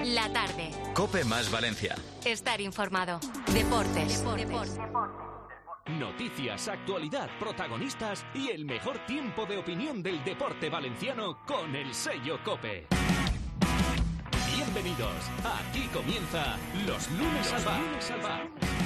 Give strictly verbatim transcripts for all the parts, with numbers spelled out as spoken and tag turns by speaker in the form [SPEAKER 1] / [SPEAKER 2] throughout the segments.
[SPEAKER 1] La tarde.
[SPEAKER 2] COPE más Valencia.
[SPEAKER 1] Estar informado. Deportes. Deportes. Deportes.
[SPEAKER 3] Noticias, actualidad, protagonistas y el mejor tiempo de opinión del deporte valenciano con el sello COPE. Bienvenidos. Aquí comienza Los Lunes al Bar.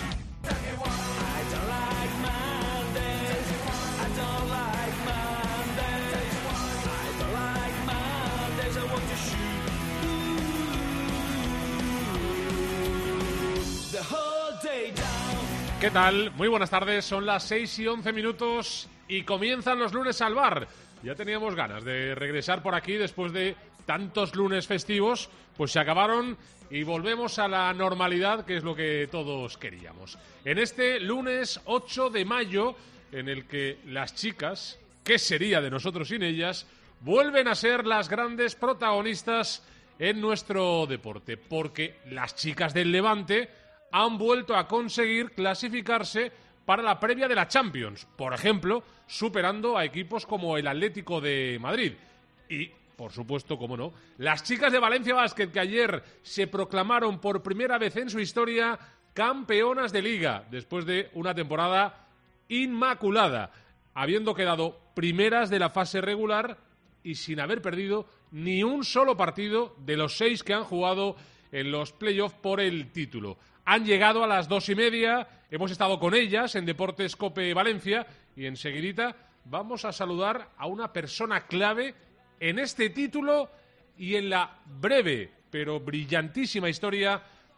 [SPEAKER 4] ¿Qué tal? Muy buenas tardes, son las seis y once minutos y comienzan los Lunes al Bar. Ya teníamos ganas de regresar por aquí después de tantos lunes festivos, pues se acabaron y volvemos a la normalidad, que es lo que todos queríamos. En este lunes ocho de mayo, en el que las chicas, ¿qué sería de nosotros sin ellas?, vuelven a ser las grandes protagonistas en nuestro deporte, porque las chicas del Levante han vuelto a conseguir clasificarse para la previa de la Champions, por ejemplo, superando a equipos como el Atlético de Madrid. Y, por supuesto, como no, las chicas de Valencia Basket, que ayer se proclamaron por primera vez en su historia campeonas de Liga, después de una temporada inmaculada, habiendo quedado primeras de la fase regular y sin haber perdido ni un solo partido de los seis que han jugado en los playoffs por el título. Han llegado a las dos y media, hemos estado con ellas en Deportes COPE Valencia y enseguidita vamos a saludar a una persona clave en este título y en la breve pero brillantísima historia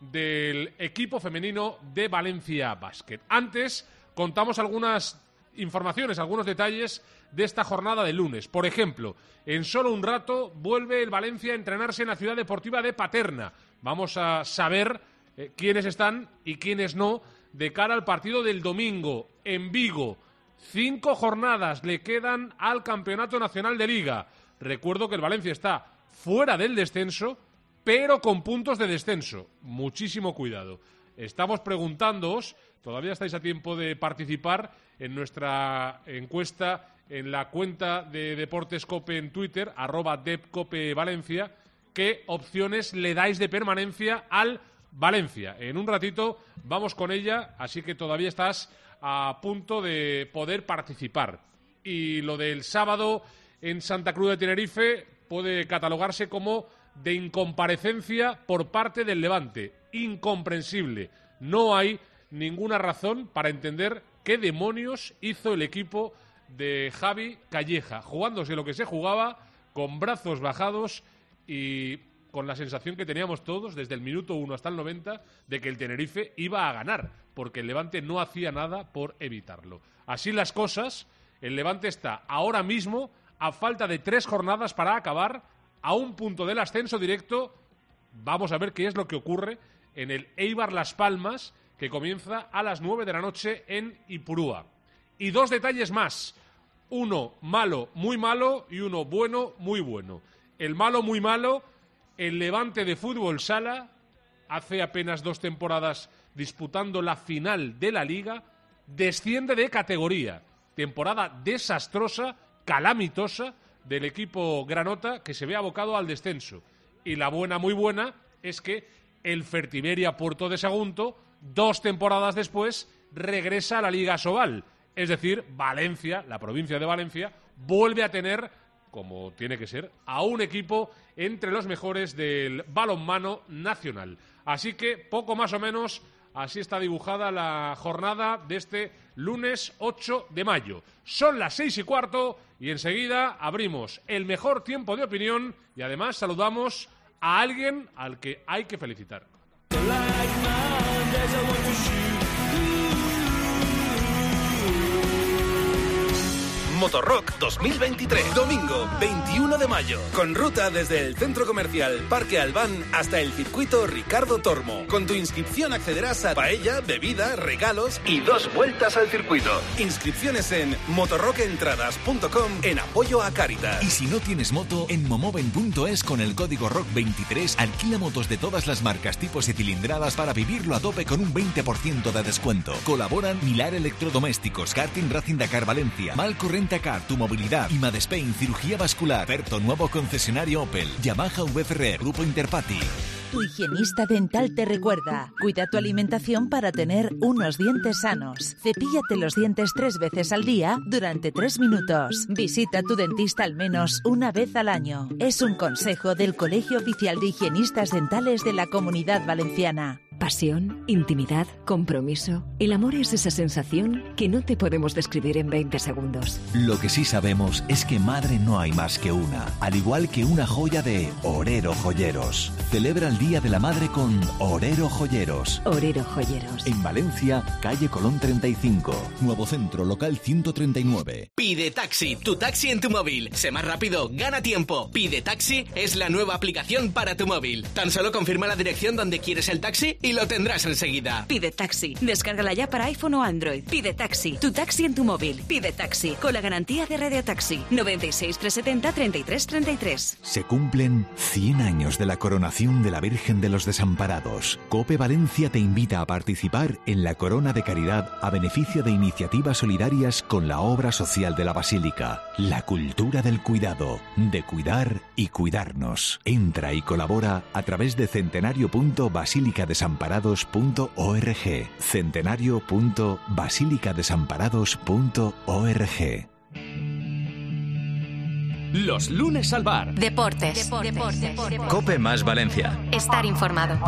[SPEAKER 4] del equipo femenino de Valencia Basket. Antes contamos algunas informaciones, algunos detalles de esta jornada de lunes. Por ejemplo, en solo un rato vuelve el Valencia a entrenarse en la ciudad deportiva de Paterna. Vamos a saber eh, quiénes están y quiénes no de cara al partido del domingo en Vigo. Cinco jornadas le quedan al Campeonato Nacional de Liga. Recuerdo que el Valencia está fuera del descenso, pero con puntos de descenso. Muchísimo cuidado. Estamos preguntándoos, todavía estáis a tiempo de participar en nuestra encuesta en la cuenta de Deportes COPE en Twitter, arroba DepCopeValencia, qué opciones le dais de permanencia al Valencia. En un ratito vamos con ella, así que todavía estás a punto de poder participar. Y lo del sábado en Santa Cruz de Tenerife puede catalogarse como de incomparecencia por parte del Levante. Incomprensible. No hay ninguna razón para entender qué demonios hizo el equipo de Javi Calleja, jugándose lo que se jugaba, con brazos bajados y con la sensación que teníamos todos desde el minuto uno hasta el noventa de que el Tenerife iba a ganar, porque el Levante no hacía nada por evitarlo. Así las cosas, el Levante está ahora mismo a falta de tres jornadas para acabar, a un punto del ascenso directo. Vamos a ver qué es lo que ocurre en el Eibar Las Palmas, que comienza a las nueve de la noche en Ipurúa. Y dos detalles más. Uno malo, muy malo, y uno bueno, muy bueno. El malo, muy malo, el Levante de Fútbol Sala, hace apenas dos temporadas disputando la final de la Liga, desciende de categoría. Temporada desastrosa, calamitosa, del equipo granota, que se ve abocado al descenso. Y la buena, muy buena, es que el Fertiberia Puerto de Sagunto, dos temporadas después, regresa a la Liga Sobal. Es decir, Valencia, la provincia de Valencia, vuelve a tener, como tiene que ser, a un equipo entre los mejores del balonmano nacional. Así que, poco más o menos, así está dibujada la jornada de este lunes ocho de mayo. Son las seis y cuarto y enseguida abrimos el mejor tiempo de opinión y además saludamos a alguien al que hay que felicitar.
[SPEAKER 5] Motorrock dos mil veintitrés, domingo veintiuno de mayo, con ruta desde el Centro Comercial Parque Albán hasta el circuito Ricardo Tormo. Con tu inscripción accederás a paella, bebida, regalos y dos vueltas al circuito. Inscripciones en motorrock entradas punto com en apoyo a Cáritas.
[SPEAKER 6] Y si no tienes moto, en momoven punto es con el código rock veintitrés alquila motos de todas las marcas, tipos y cilindradas para vivirlo a tope con un veinte por ciento de descuento. Colaboran Milar Electrodomésticos, Karting Racing Dakar Valencia, Malco Rentacar, Tu Movilidad, Imad Spain, Cirugía Vascular, Perto, nuevo concesionario Opel, Yamaha V F R, Grupo Interpati.
[SPEAKER 2] Tu higienista dental te recuerda: cuida tu alimentación para tener unos dientes sanos. Cepíllate los dientes tres veces al día durante tres minutos. Visita a tu dentista al menos una vez al año. Es un consejo del Colegio Oficial de Higienistas Dentales de la Comunidad Valenciana.
[SPEAKER 7] Pasión, intimidad, compromiso. El amor es esa sensación que no te podemos describir en veinte segundos.
[SPEAKER 6] Lo que sí sabemos es que madre no hay más que una, al igual que una joya de Orero Joyeros. Celebra el Día de la Madre con Orero Joyeros.
[SPEAKER 7] Orero Joyeros.
[SPEAKER 6] En Valencia, calle Colón treinta y cinco. Nuevo centro, local ciento treinta y nueve.
[SPEAKER 8] Pide Taxi, tu taxi en tu móvil. Sé más rápido, gana tiempo. Pide Taxi es la nueva aplicación para tu móvil. Tan solo confirma la dirección donde quieres el taxi y lo tendrás enseguida.
[SPEAKER 7] Pide Taxi. Descárgala ya para iPhone o Android. Pide Taxi. Tu taxi en tu móvil. Pide Taxi. Con la garantía de Radio Taxi. noventa y seis, trescientos setenta, treinta y tres treinta y tres.
[SPEAKER 6] Se cumplen cien años de la coronación de la Virgen de los Desamparados. COPE Valencia te invita a participar en la Corona de Caridad a beneficio de iniciativas solidarias con la obra social de la Basílica. La cultura del cuidado, de cuidar y cuidarnos. Entra y colabora a través de centenario punto basílica desamparados punto org. centenario punto basílica desamparados punto org.
[SPEAKER 3] Los lunes al bar.
[SPEAKER 1] Deportes. Deportes. Deportes.
[SPEAKER 9] COPE más Valencia.
[SPEAKER 1] Estar informado.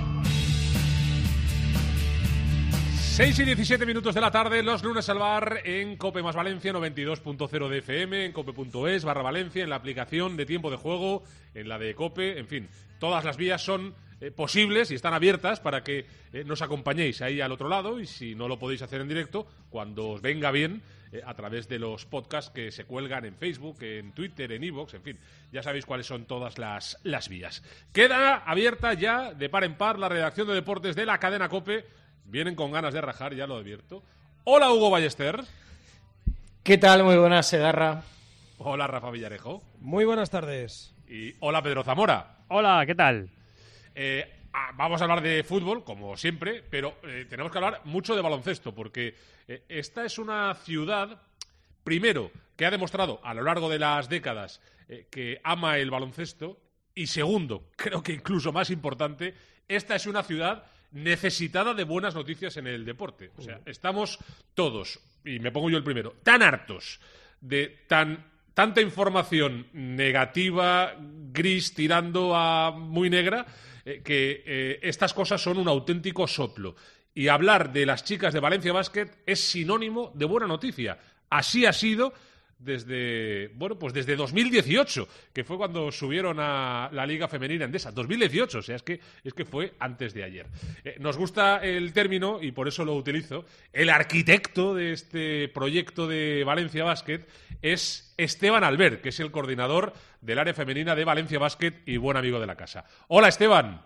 [SPEAKER 4] seis y diecisiete minutos de la tarde, los lunes al bar en COPE más Valencia, noventa y dos punto cero de F M, en cope punto es, barra Valencia, en la aplicación de tiempo de juego, en la de COPE, en fin, todas las vías son eh, posibles y están abiertas para que eh, nos acompañéis ahí al otro lado, y si no lo podéis hacer en directo, cuando os venga bien, eh, a través de los podcasts que se cuelgan en Facebook, en Twitter, en iVoox, en fin, ya sabéis cuáles son todas las, las vías. Queda abierta ya, de par en par, la redacción de deportes de la cadena COPE. Vienen con ganas de rajar, ya lo advierto. Hola, Hugo Ballester.
[SPEAKER 10] ¿Qué tal? Muy buenas, Segarra.
[SPEAKER 4] Hola, Rafa Villarejo.
[SPEAKER 11] Muy buenas tardes.
[SPEAKER 4] Y hola, Pedro Zamora.
[SPEAKER 12] Hola, ¿qué tal?
[SPEAKER 4] Eh, ah, vamos a hablar de fútbol, como siempre, pero eh, tenemos que hablar mucho de baloncesto, porque eh, esta es una ciudad, primero, que ha demostrado a lo largo de las décadas eh, que ama el baloncesto, y segundo, creo que incluso más importante, esta es una ciudad necesitada de buenas noticias en el deporte. O sea, estamos todos, y me pongo yo el primero, tan hartos de tan tanta información negativa, gris, tirando a muy negra, eh, que eh, estas cosas son un auténtico soplo. Y hablar de las chicas de Valencia Basket es sinónimo de buena noticia. Así ha sido desde, bueno, pues desde dos mil dieciocho, que fue cuando subieron a la Liga Femenina Endesa. dos mil dieciocho, o sea, es que, es que fue antes de ayer. Eh, nos gusta el término, y por eso lo utilizo. El arquitecto de este proyecto de Valencia Basket es Esteban Albert, que es el coordinador del área femenina de Valencia Basket y buen amigo de la casa. Hola, Esteban.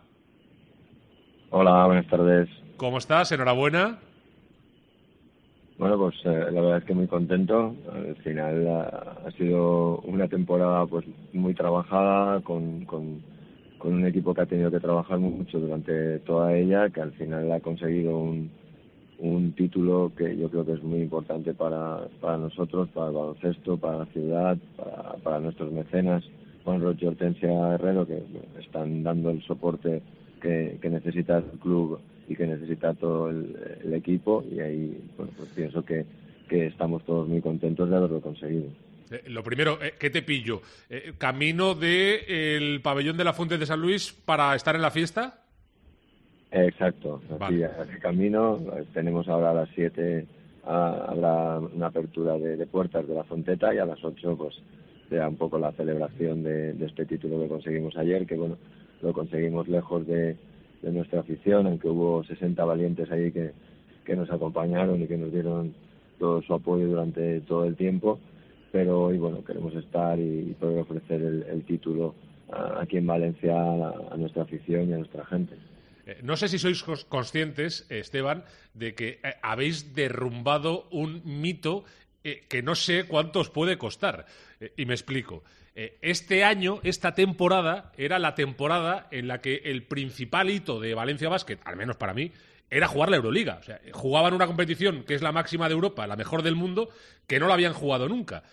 [SPEAKER 13] Hola, buenas tardes.
[SPEAKER 4] ¿Cómo estás? Enhorabuena.
[SPEAKER 13] Bueno, pues eh, la verdad es que muy contento. Al final ha, ha sido una temporada pues muy trabajada, con, con, con un equipo que ha tenido que trabajar mucho durante toda ella, que al final ha conseguido un, un título que yo creo que es muy importante para, para nosotros, para el baloncesto, para la ciudad, para, para nuestros mecenas, Juan Roche y Hortensia Herrero, que están dando el soporte que, que necesita el club y que necesita todo el, el equipo, y ahí bueno, pues pienso que, que estamos todos muy contentos de haberlo conseguido.
[SPEAKER 4] Eh, lo primero, eh, ¿qué te pillo? Eh, ¿Camino del pabellón de la Fuente de San Luis para estar en la fiesta?
[SPEAKER 13] Exacto,
[SPEAKER 4] vale.
[SPEAKER 13] Así, así camino. Tenemos ahora a las siete, a, habrá una apertura de, de puertas de la Fonteta, y a las ocho pues será un poco la celebración de, de este título que conseguimos ayer, que bueno, lo conseguimos lejos de de nuestra afición, aunque hubo sesenta valientes ahí que, que nos acompañaron y que nos dieron todo su apoyo durante todo el tiempo, pero hoy bueno, queremos estar y, y poder ofrecer el, el título a, aquí en Valencia a, a nuestra afición y a nuestra gente.
[SPEAKER 4] Eh, no sé si sois conscientes, Esteban, de que eh, habéis derrumbado un mito eh, que no sé cuánto os puede costar, eh, y me explico. Este año, esta temporada, era la temporada en la que el principal hito de Valencia Basket, al menos para mí, era jugar la Euroliga. O sea, jugaban una competición que es la máxima de Europa, la mejor del mundo, que no la habían jugado nunca.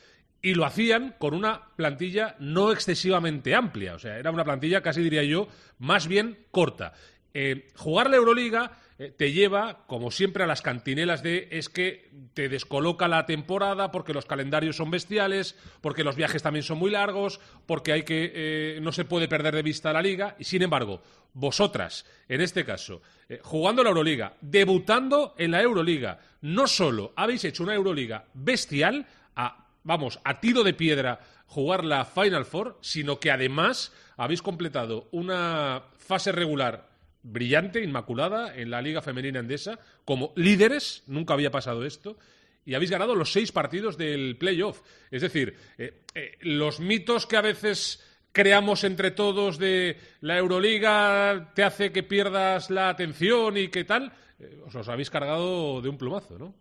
[SPEAKER 4] y lo hacían con una plantilla no excesivamente amplia, o sea, era una plantilla casi diría yo más bien corta. Eh, jugar la Euroliga eh, te lleva, como siempre, a las cantinelas de es que te descoloca la temporada porque los calendarios son bestiales, porque los viajes también son muy largos, porque hay que eh, no se puede perder de vista la Liga. Y sin embargo, vosotras, en este caso, eh, jugando la Euroliga, debutando en la Euroliga, no solo habéis hecho una Euroliga bestial, a, vamos, a tiro de piedra jugar la Final Four, sino que además habéis completado una fase regular brillante, inmaculada, en la Liga Femenina Endesa, como líderes, nunca había pasado esto, y habéis ganado los seis partidos del playoff. Es decir, eh, eh, los mitos que a veces creamos entre todos de la Euroliga te hace que pierdas la atención y qué tal, eh, os los habéis cargado de un plumazo, ¿no?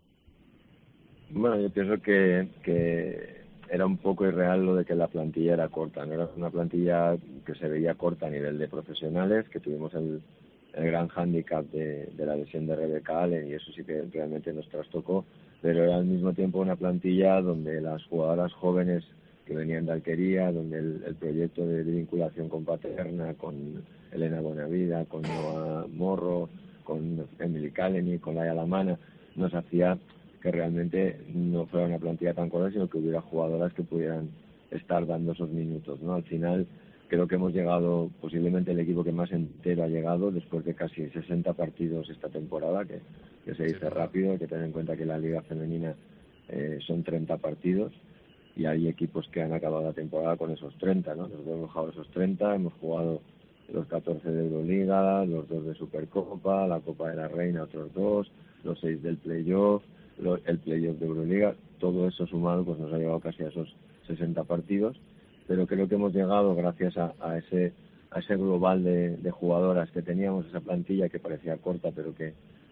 [SPEAKER 13] Bueno, yo pienso que, que era un poco irreal lo de que la plantilla era corta, no era una plantilla que se veía corta a nivel de profesionales, que tuvimos el el gran hándicap de, de la lesión de Rebecca Allen, y eso sí que realmente nos trastocó, pero era al mismo tiempo una plantilla donde las jugadoras jóvenes que venían de Alquería, donde el, el proyecto de vinculación con Paterna, con Elena Bonavida, con Noah Morro, con Emily Kalenic, con Laia Lamana, nos hacía que realmente no fuera una plantilla tan corta, sino que hubiera jugadoras que pudieran estar dando esos minutos, ¿no? Al final creo que hemos llegado, posiblemente el equipo que más entero ha llegado después de casi sesenta partidos esta temporada, que, que se dice rápido. Hay que tener en cuenta que la Liga Femenina eh, son treinta partidos y hay equipos que han acabado la temporada con esos treinta, ¿no? Nosotros hemos jugado esos treinta, hemos jugado los catorce de Euroliga, los dos de Supercopa, la Copa de la Reina otros dos, los seis del playoff, lo, el playoff de Euroliga, todo eso sumado pues nos ha llevado casi a esos sesenta partidos. Pero creo que hemos llegado gracias a, a ese a ese global de, de jugadoras que teníamos, esa plantilla que parecía corta pero que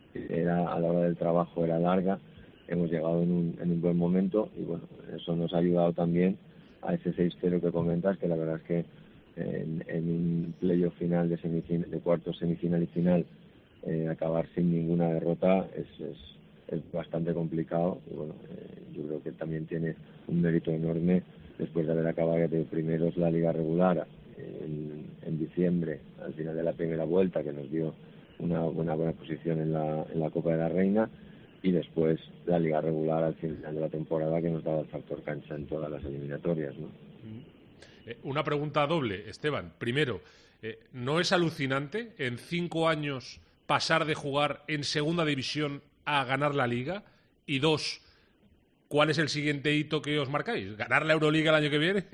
[SPEAKER 13] era a la hora del trabajo era larga. Hemos llegado en un, en un buen momento y bueno, eso nos ha ayudado también a ese seis cero que comentas, que la verdad es que en, en un playoff final de, semifin- de cuartos, semifinal y final eh, acabar sin ninguna derrota es, es, es bastante complicado y bueno, eh, yo creo que también tiene un mérito enorme después de haber acabado de primeros la liga regular en, en diciembre, al final de la primera vuelta, que nos dio una buena, buena posición en la, en la Copa de la Reina, y después la liga regular al final de la temporada, que nos daba el factor cancha en todas las eliminatorias, ¿no?
[SPEAKER 4] Eh, una pregunta doble, Esteban. Primero, eh, ¿no es alucinante en cinco años pasar de jugar en segunda división a ganar la liga? Y dos, ¿cuál es el siguiente hito que os marcáis? ¿Ganar la Euroliga el año que viene?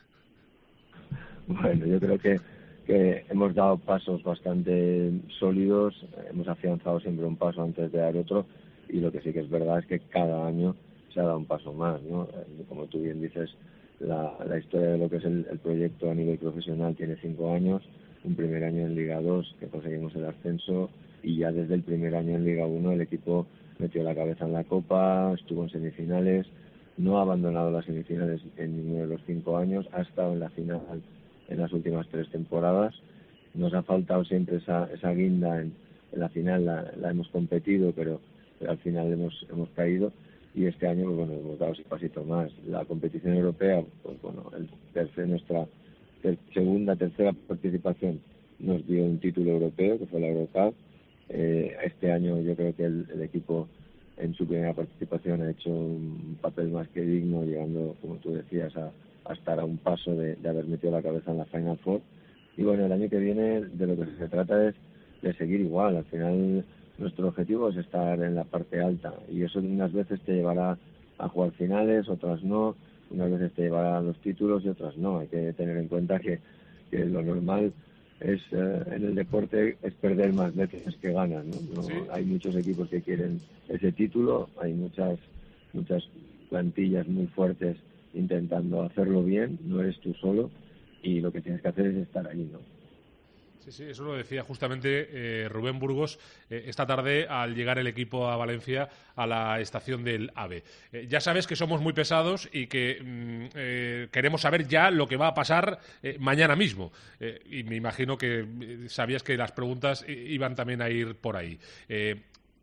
[SPEAKER 13] Bueno, yo creo que, que hemos dado pasos bastante sólidos, hemos afianzado siempre un paso antes de dar otro, y lo que sí que es verdad es que cada año se ha dado un paso más, ¿no? Como tú bien dices, la, la historia de lo que es el, el proyecto a nivel profesional tiene cinco años, un primer año en Liga dos que conseguimos el ascenso, y ya desde el primer año en Liga uno el equipo metió la cabeza en la Copa, estuvo en semifinales, no ha abandonado las semifinales en ninguno de los cinco años, ha estado en la final en las últimas tres temporadas. Nos ha faltado siempre esa, esa guinda en, en la final, la, la hemos competido, pero, pero al final hemos, hemos caído, y este año pues, bueno, hemos dado ese pasito más. La competición europea, pues bueno, el tercer, nuestra ter, segunda, tercera participación nos dio un título europeo, que fue la Eurocup. Eh, este año yo creo que el, el equipo en su primera participación ha hecho un papel más que digno, llegando, como tú decías, a, a estar a un paso de, de haber metido la cabeza en la Final Four. Y bueno, el año que viene de lo que se trata es de seguir igual. Al final nuestro objetivo es estar en la parte alta, y eso unas veces te llevará a jugar finales, otras no, unas veces te llevará a los títulos y otras no. Hay que tener en cuenta que, que lo normal es eh, en el deporte es perder más veces que ganas, ¿no? No, sí. Hay muchos equipos que quieren ese título, hay muchas muchas plantillas muy fuertes intentando hacerlo bien, no eres tú solo, y lo que tienes que hacer es estar ahí, ¿no?
[SPEAKER 4] Sí, sí, eso lo decía justamente eh, Rubén Burgos eh, esta tarde al llegar el equipo a Valencia a la estación del AVE. Eh, ya sabes que somos muy pesados y que mm, eh, queremos saber ya lo que va a pasar eh, mañana mismo. Eh, y me imagino que eh, sabías que las preguntas iban también a ir por ahí. Eh,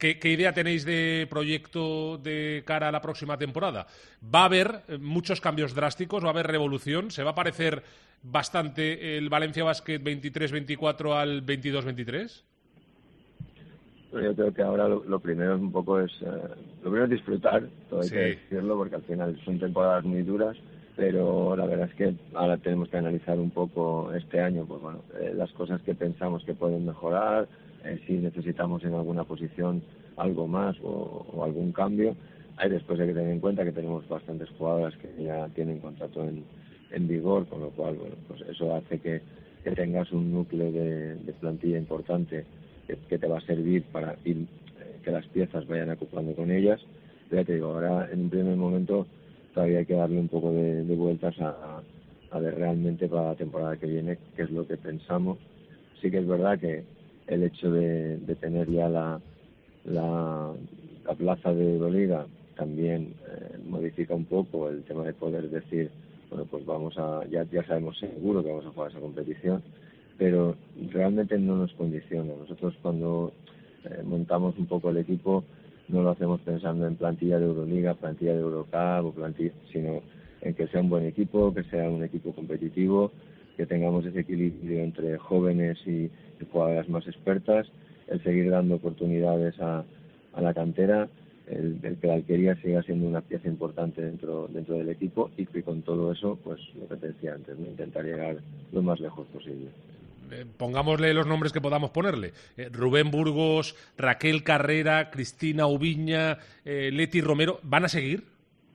[SPEAKER 4] ¿qué, ¿qué idea tenéis de proyecto de cara a la próxima temporada? ¿Va a haber muchos cambios drásticos? ¿Va a haber revolución? ¿Se va a parecer bastante el Valencia Basket veintitrés veinticuatro al veintidós veintitrés?
[SPEAKER 13] Bueno, yo creo que ahora lo, lo primero es un poco es eh, lo primero es disfrutar, todo hay sí. que decirlo, porque al final son temporadas muy duras, pero la verdad es que ahora tenemos que analizar un poco este año, pues bueno, eh, las cosas que pensamos que pueden mejorar, eh, si necesitamos en alguna posición algo más o, o algún cambio. Ahí después hay que tener en cuenta que tenemos bastantes jugadoras que ya tienen contrato en, en vigor, con lo cual, bueno, pues eso hace que, que tengas un núcleo de, de plantilla importante que, que te va a servir para ir, eh, que las piezas vayan acoplando con ellas. Pero ya te digo, ahora en un primer momento todavía hay que darle un poco de, de vueltas a, a ver realmente para la temporada que viene qué es lo que pensamos. Sí que es verdad que el hecho de, de tener ya la, la, la plaza de Euroliga también eh, modifica un poco el tema de poder decir, bueno, pues vamos a, ya, ya sabemos seguro que vamos a jugar esa competición, pero realmente no nos condiciona. Nosotros cuando eh, montamos un poco el equipo no lo hacemos pensando en plantilla de Euroliga, plantilla de Eurocup, o plantilla, sino en que sea un buen equipo, que sea un equipo competitivo, que tengamos ese equilibrio entre jóvenes y, y jugadoras más expertas, el seguir dando oportunidades a, a la cantera, el, el que la alquería siga siendo una pieza importante dentro dentro del equipo y que con todo eso, pues lo que te decía antes, ¿no? Intentar llegar lo más lejos posible.
[SPEAKER 4] Pongámosle los nombres que podamos ponerle. Eh, Rubén Burgos, Raquel Carrera, Cristina Ubiña, eh, Leti Romero, ¿van a seguir?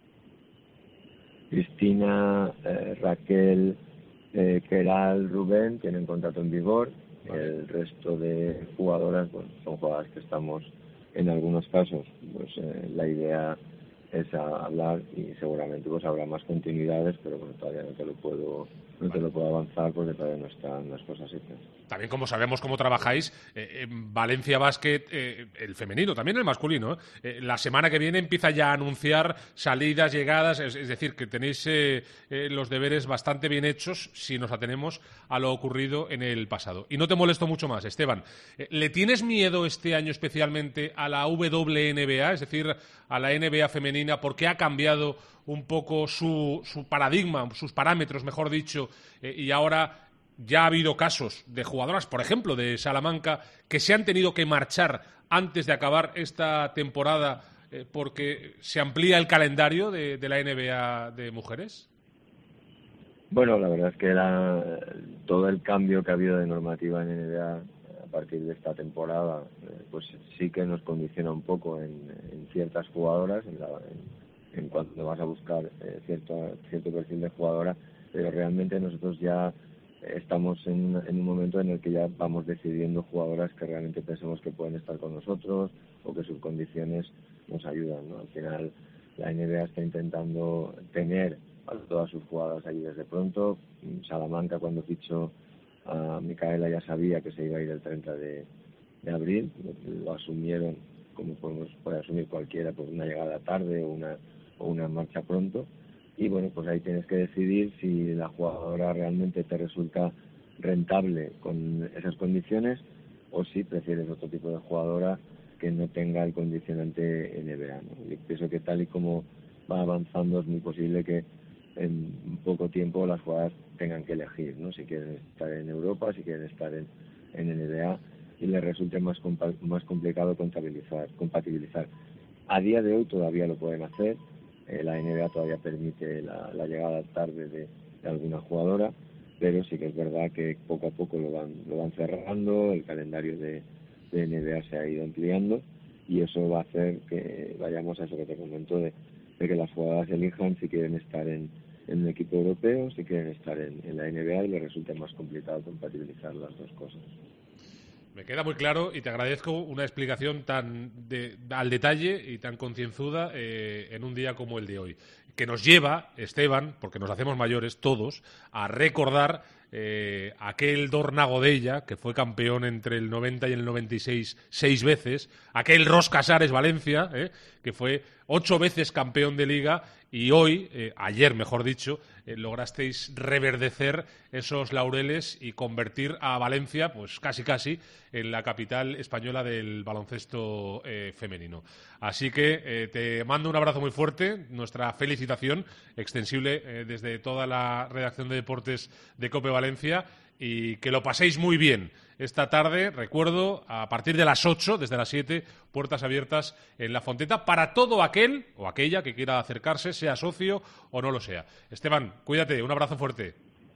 [SPEAKER 13] Cristina, eh, Raquel, eh, Keral, Rubén tienen contrato en vigor. Vale. El resto de jugadoras, bueno, son jugadoras que estamos en algunos casos, pues eh, la idea es a hablar y seguramente pues habrá más continuidades, pero bueno, todavía no te lo puedo no te lo puedo avanzar porque todavía no están las cosas hechas.
[SPEAKER 4] También como sabemos cómo trabajáis, eh, en Valencia Basket, eh, el femenino, también el masculino, ¿eh? Eh, la semana que viene empieza ya a anunciar salidas, llegadas, es, es decir, que tenéis eh, eh, los deberes bastante bien hechos si nos atenemos a lo ocurrido en el pasado. Y no te molesto mucho más, Esteban. Eh, ¿Le tienes miedo este año especialmente a la W N B A, es decir, a la N B A femenina, porque ha cambiado un poco su, su paradigma, sus parámetros, mejor dicho, eh, y ahora ya ha habido casos de jugadoras, por ejemplo, de Salamanca, que se han tenido que marchar antes de acabar esta temporada eh, porque se amplía el calendario de, de la N B A de mujeres?
[SPEAKER 13] Bueno, la verdad es que la, todo el cambio que ha habido de normativa en N B A a partir de esta temporada, eh, pues sí que nos condiciona un poco en, en ciertas jugadoras, en la, en, en cuanto vas a buscar eh, cierto cierto perfil de jugadora, pero realmente nosotros ya estamos en, en un momento en el que ya vamos decidiendo jugadoras que realmente pensemos que pueden estar con nosotros o que sus condiciones nos ayudan, ¿no? Al final la N B A está intentando tener a todas sus jugadoras allí desde pronto. Salamanca, cuando fichó a Micaela, ya sabía que se iba a ir el treinta de abril, lo asumieron como podemos puede asumir cualquiera, por una llegada tarde o una o una marcha pronto, y bueno, pues ahí tienes que decidir si la jugadora realmente te resulta rentable con esas condiciones o si prefieres otro tipo de jugadora que no tenga el condicionante N B A, ¿no? Yo pienso que tal y como va avanzando es muy posible que en poco tiempo las jugadoras tengan que elegir, ¿no? Si quieren estar en Europa, si quieren estar en, en N B A, y les resulte más compa- más complicado compatibilizar, compatibilizar. A día de hoy todavía lo pueden hacer. Eh, la N B A todavía permite la, la llegada tarde de, de alguna jugadora, pero sí que es verdad que poco a poco lo van lo van cerrando, el calendario de, de N B A se ha ido ampliando y eso va a hacer que vayamos a eso que te comento de, de que las jugadoras elijan si quieren estar en, en un equipo europeo, si quieren estar en, en la N B A, y les resulte más complicado compatibilizar las dos cosas.
[SPEAKER 4] Me queda muy claro y te agradezco una explicación tan de, al detalle y tan concienzuda eh, en un día como el de hoy, que nos lleva, Esteban, porque nos hacemos mayores todos, a recordar eh, aquel Dornagodella, que fue campeón entre el noventa y el noventa y seis seis veces, aquel Ros Casares Valencia, eh, que fue ocho veces campeón de Liga, y hoy, eh, ayer mejor dicho, eh, lograsteis reverdecer esos laureles y convertir a Valencia, pues casi casi, en la capital española del baloncesto eh, femenino. Así que eh, te mando un abrazo muy fuerte, nuestra felicitación extensible eh, desde toda la redacción de deportes de COPE Valencia, y que lo paséis muy bien esta tarde. Recuerdo, a partir de las ocho, desde las siete, puertas abiertas en La Fonteta para todo aquel o aquella que quiera acercarse, sea socio o no lo sea. Esteban, cuídate, un abrazo fuerte.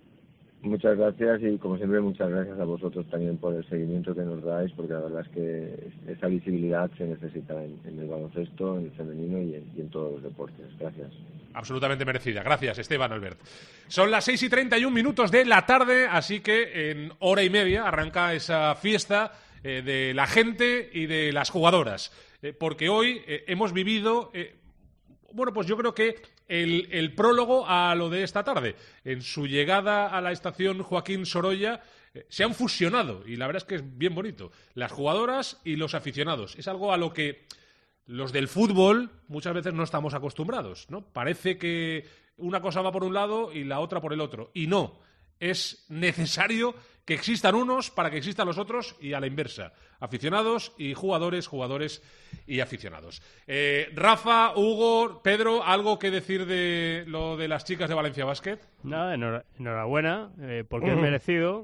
[SPEAKER 13] Muchas gracias, y como siempre muchas gracias a vosotros también por el seguimiento que nos dais, porque la verdad es que esa visibilidad se necesita en, en el baloncesto, en el femenino y en, y en todos los deportes. Gracias.
[SPEAKER 4] Absolutamente merecida. Gracias, Esteban Albert. Son las seis y treinta y un minutos de la tarde, así que en hora y media arranca esa fiesta eh, de la gente y de las jugadoras, eh, porque hoy eh, hemos vivido... Eh, Bueno, pues yo creo que el, el prólogo a lo de esta tarde. En su llegada a la estación Joaquín Sorolla eh, se han fusionado, y la verdad es que es bien bonito, las jugadoras y los aficionados. Es algo a lo que los del fútbol muchas veces no estamos acostumbrados, ¿no? Parece que una cosa va por un lado y la otra por el otro, y no. Es necesario que existan unos para que existan los otros, y a la inversa. Aficionados y jugadores, jugadores y aficionados. Eh, Rafa, Hugo, Pedro, ¿algo que decir de lo de las chicas de Valencia Basket?
[SPEAKER 9] Nada, enhora- enhorabuena, eh, porque uh-huh. es merecido.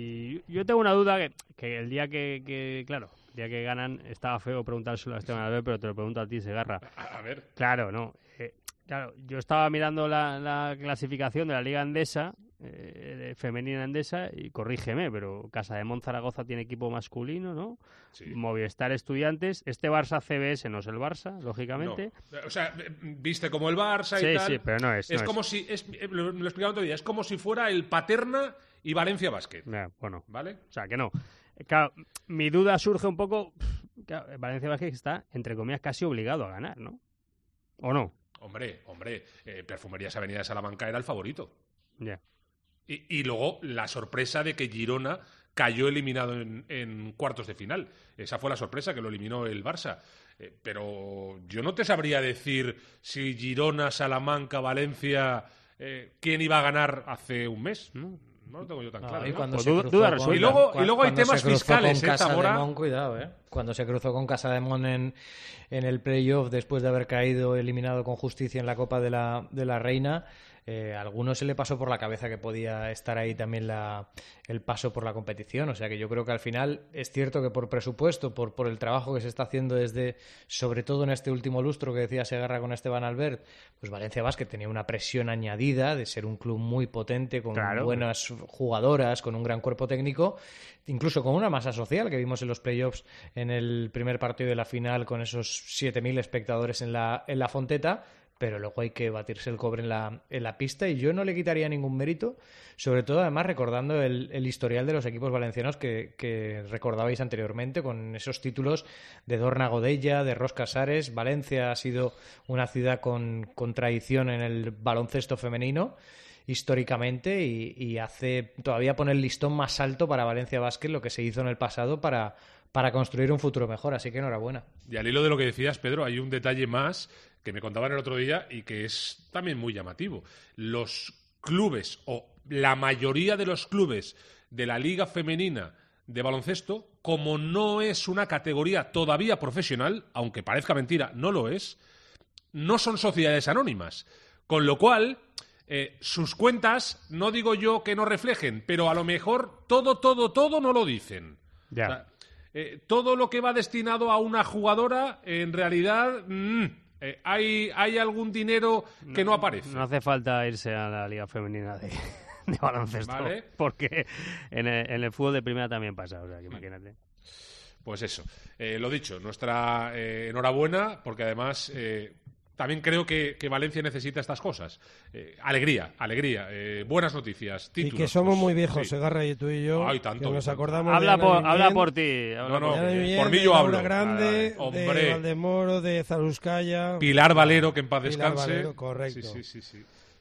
[SPEAKER 9] Y yo tengo una duda que, que el día que, que, claro, el día que ganan, estaba feo preguntárselo a Esteban Albert, pero te lo pregunto a ti, Segarra.
[SPEAKER 4] A, a ver.
[SPEAKER 9] Claro, no. Eh, claro, yo estaba mirando la, la clasificación de la Liga Endesa, Eh, femenina Endesa, y corrígeme, pero Casa de Mon Zaragoza tiene equipo masculino, ¿no?
[SPEAKER 4] Sí.
[SPEAKER 9] Movistar Estudiantes, este Barça C B S no es el Barça, lógicamente.
[SPEAKER 4] No. O sea, viste como el Barça y
[SPEAKER 9] sí,
[SPEAKER 4] tal.
[SPEAKER 9] Sí, sí, pero no es.
[SPEAKER 4] Es
[SPEAKER 9] no
[SPEAKER 4] como
[SPEAKER 9] es.
[SPEAKER 4] si, es, lo, lo explicaba otro día, es como si fuera el Paterna y Valencia Basket.
[SPEAKER 9] Yeah, bueno,
[SPEAKER 4] ¿vale?
[SPEAKER 9] O sea, que no. Claro, mi duda surge un poco. Claro, Valencia Basket está, entre comillas, casi obligado a ganar, ¿no? ¿O no?
[SPEAKER 4] Hombre, hombre, eh, Perfumerías Avenida de Salamanca era el favorito.
[SPEAKER 9] Ya. Yeah.
[SPEAKER 4] Y, y luego la sorpresa de que Girona cayó eliminado en, en cuartos de final. Esa fue la sorpresa, que lo eliminó el Barça. Eh, pero yo no te sabría decir si Girona, Salamanca, Valencia, eh, quién iba a ganar hace un mes. No, no lo tengo yo tan
[SPEAKER 10] no,
[SPEAKER 4] claro.
[SPEAKER 10] Y,
[SPEAKER 4] ¿no?
[SPEAKER 10] cuando
[SPEAKER 9] pues
[SPEAKER 10] se
[SPEAKER 9] duda,
[SPEAKER 10] duda
[SPEAKER 9] con,
[SPEAKER 4] y luego,
[SPEAKER 10] cuando,
[SPEAKER 4] y luego hay temas fiscales,
[SPEAKER 10] con
[SPEAKER 4] ¿eh, Zamora?
[SPEAKER 10] Casademón, cuidado, ¿eh? Cuando se cruzó con Casademón en, en el playoff, después de haber caído eliminado con justicia en la Copa de la, de la Reina... Eh, a algunos se le pasó por la cabeza que podía estar ahí también la, el paso por la competición. O sea que yo creo que al final es cierto que por presupuesto, por, por el trabajo que se está haciendo desde, sobre todo en este último lustro que decía Segarra con Esteban Albert, pues Valencia Basket tenía una presión añadida de ser un club muy potente, con claro. buenas jugadoras, con un gran cuerpo técnico, incluso con una masa social que vimos en los playoffs en el primer partido de la final con esos siete mil espectadores en la, en la Fonteta. Pero luego hay que batirse el cobre en la, en la pista, y yo no le quitaría ningún mérito, sobre todo además recordando el, el historial de los equipos valencianos que, que recordabais anteriormente, con esos títulos de Dornagodella, de Ros Casares. Valencia ha sido una ciudad con, con tradición en el baloncesto femenino históricamente, y, y hace todavía pone el listón más alto para Valencia Basket lo que se hizo en el pasado para, para construir un futuro mejor, así que enhorabuena.
[SPEAKER 4] Y al hilo de lo que decías, Pedro, hay un detalle más que me contaban el otro día y que es también muy llamativo. Los clubes, o la mayoría de los clubes de la Liga Femenina de baloncesto, como no es una categoría todavía profesional, aunque parezca mentira, no lo es, no son sociedades anónimas. Con lo cual, eh, sus cuentas, no digo yo que no reflejen, pero a lo mejor todo, todo, todo no lo dicen.
[SPEAKER 9] Ya.
[SPEAKER 4] O sea, eh, todo lo que va destinado a una jugadora, en realidad... Mmm, Eh, ¿hay, ¿Hay algún dinero que no, no aparece?
[SPEAKER 9] No hace falta irse a la Liga Femenina de, de baloncesto, ¿vale? Porque en el, en el fútbol de primera también pasa, o sea, que imagínate.
[SPEAKER 4] Pues eso, eh, lo dicho, nuestra eh, enhorabuena, porque además eh, también creo que, que Valencia necesita estas cosas. Eh, alegría, alegría, eh, buenas noticias, títulos.
[SPEAKER 11] Y que somos
[SPEAKER 4] pues,
[SPEAKER 11] muy viejos,
[SPEAKER 4] sí.
[SPEAKER 11] Segarra y tú y yo,
[SPEAKER 4] Ay, tanto,
[SPEAKER 11] que nos
[SPEAKER 4] tanto.
[SPEAKER 11] acordamos
[SPEAKER 9] habla
[SPEAKER 11] de
[SPEAKER 9] por,
[SPEAKER 11] Ana
[SPEAKER 9] habla
[SPEAKER 11] Vivien,
[SPEAKER 9] por ti. Habla
[SPEAKER 4] no, no,
[SPEAKER 9] por, ti.
[SPEAKER 11] Vivien,
[SPEAKER 4] por mí yo
[SPEAKER 11] de
[SPEAKER 4] hablo.
[SPEAKER 11] Laura Grande,
[SPEAKER 4] Vale, vale.
[SPEAKER 11] de Valdemoro, de Zaruskaya.
[SPEAKER 4] Pilar Valero, que en paz descanse.
[SPEAKER 11] Pilar Valero, correcto.
[SPEAKER 4] Sí, sí, sí, sí.